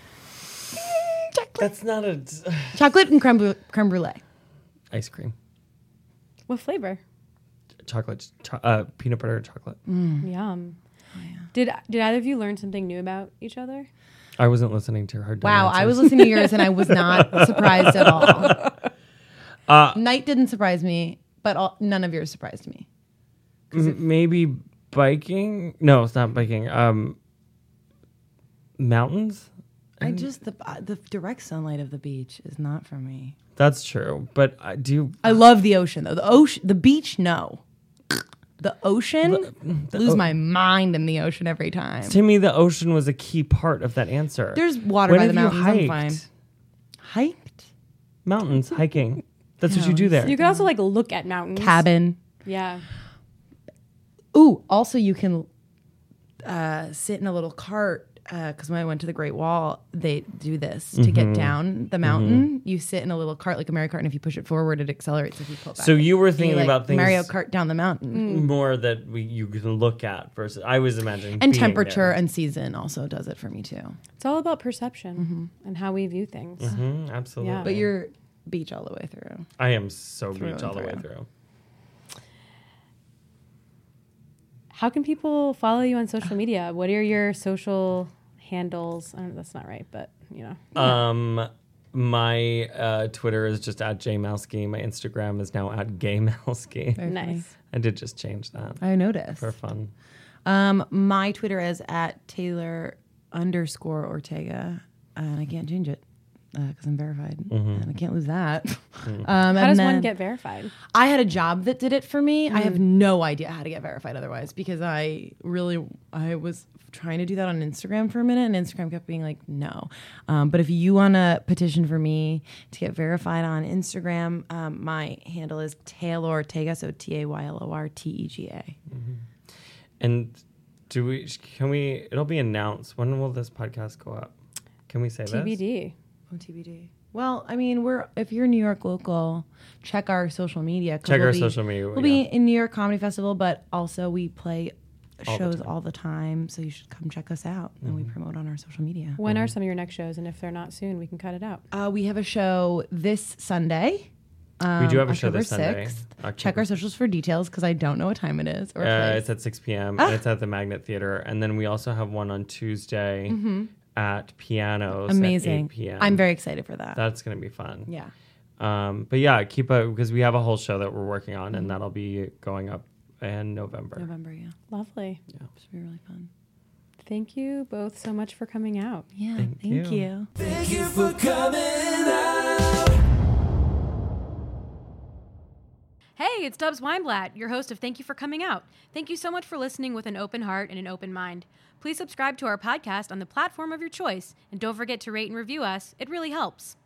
That's not a Chocolate and creme, bru- creme brulee. ice cream. What flavor? Chocolate. Cho- uh, peanut butter chocolate. Yum. Did did either of you learn something new about each other? I wasn't listening to her. dumb Wow, I was answers. listening to yours and I was not surprised at all. Uh, Night didn't surprise me, but all, none of yours surprised me. M- maybe biking. No, it's not biking. Um, mountains. I just the uh, the direct sunlight of the beach is not for me. That's true, but I do. I love the ocean though. The ocean, the beach, no. The ocean, lose o- my mind in the ocean every time. To me, the ocean was a key part of that answer. There's water When by the have you mountains. I'm hiked? fine. Hiked Mountains hiking. That's what No, you do there. You can also like look at mountains. cabin. Yeah. Ooh, also you can uh, sit in a little cart because when I went to the Great Wall, they do this to get down the mountain. You sit in a little cart like a Mario Kart, and if you push it forward, it accelerates. If you pull it back, So you were And thinking like about things Mario Kart down the mountain. more that we you can look at versus. I was imagining And being temperature there. and season also does it for me too. It's all about perception and how we view things. Mhm, absolutely. Yeah. But you're beach all the way through. I am so Through beach and all the way through. through. How can people follow you on social media? What are your social handles? I don't know, that's not right, but you know. Um, my uh, Twitter is just at jmowski. My Instagram is now at gaymowski. Very funny. Nice. I did just change that I noticed. for fun. Um, my Twitter is at Taylor underscore Ortega, and I can't change it because I'm verified, and I can't lose that. Um, How and does one then get verified? I had a job that did it for me. I have no idea how to get verified otherwise because I really I was trying to do that on Instagram for a minute, and Instagram kept being like, no. Um, but if you want to petition for me to get verified on Instagram, um, my handle is Taylor Ortega, so T A Y L O R T E G A. And do we? Can we? It'll be announced. When will this podcast go up? Can we say T B this? D. Oh, T B D. Well, I mean, we're if you're New York local, check our social media. 'cause Check we'll our be- social media, We'll yeah. be in New York Comedy Festival, but also we play All the shows time. all the time. So you should come check us out, and we promote on our social media. When are some of your next shows? And if they're not soon, we can cut it out. Uh, we have a show this Sunday. We do have a show October this Sunday. sixth. October Check our socials for details because I don't know what time it is or Uh, place. it's at six p.m. Ah. and it's at the Magnet Theater. And then we also have one on Tuesday at Pianos Amazing. at eight p.m. I'm very excited for that. That's going to be fun. yeah. Um, but yeah, keep a because we have a whole show that we're working on, and that'll be going up in November. November, yeah. Lovely. Should be really fun. Thank you both so much for coming out. Yeah. Thank Thank, you. you. Thank you for coming out. Hey, it's Dubs Weinblatt, your host of Thank You for Coming Out. Thank you so much for listening with an open heart and an open mind. Please subscribe to our podcast on the platform of your choice, and don't forget to rate and review us. It really helps.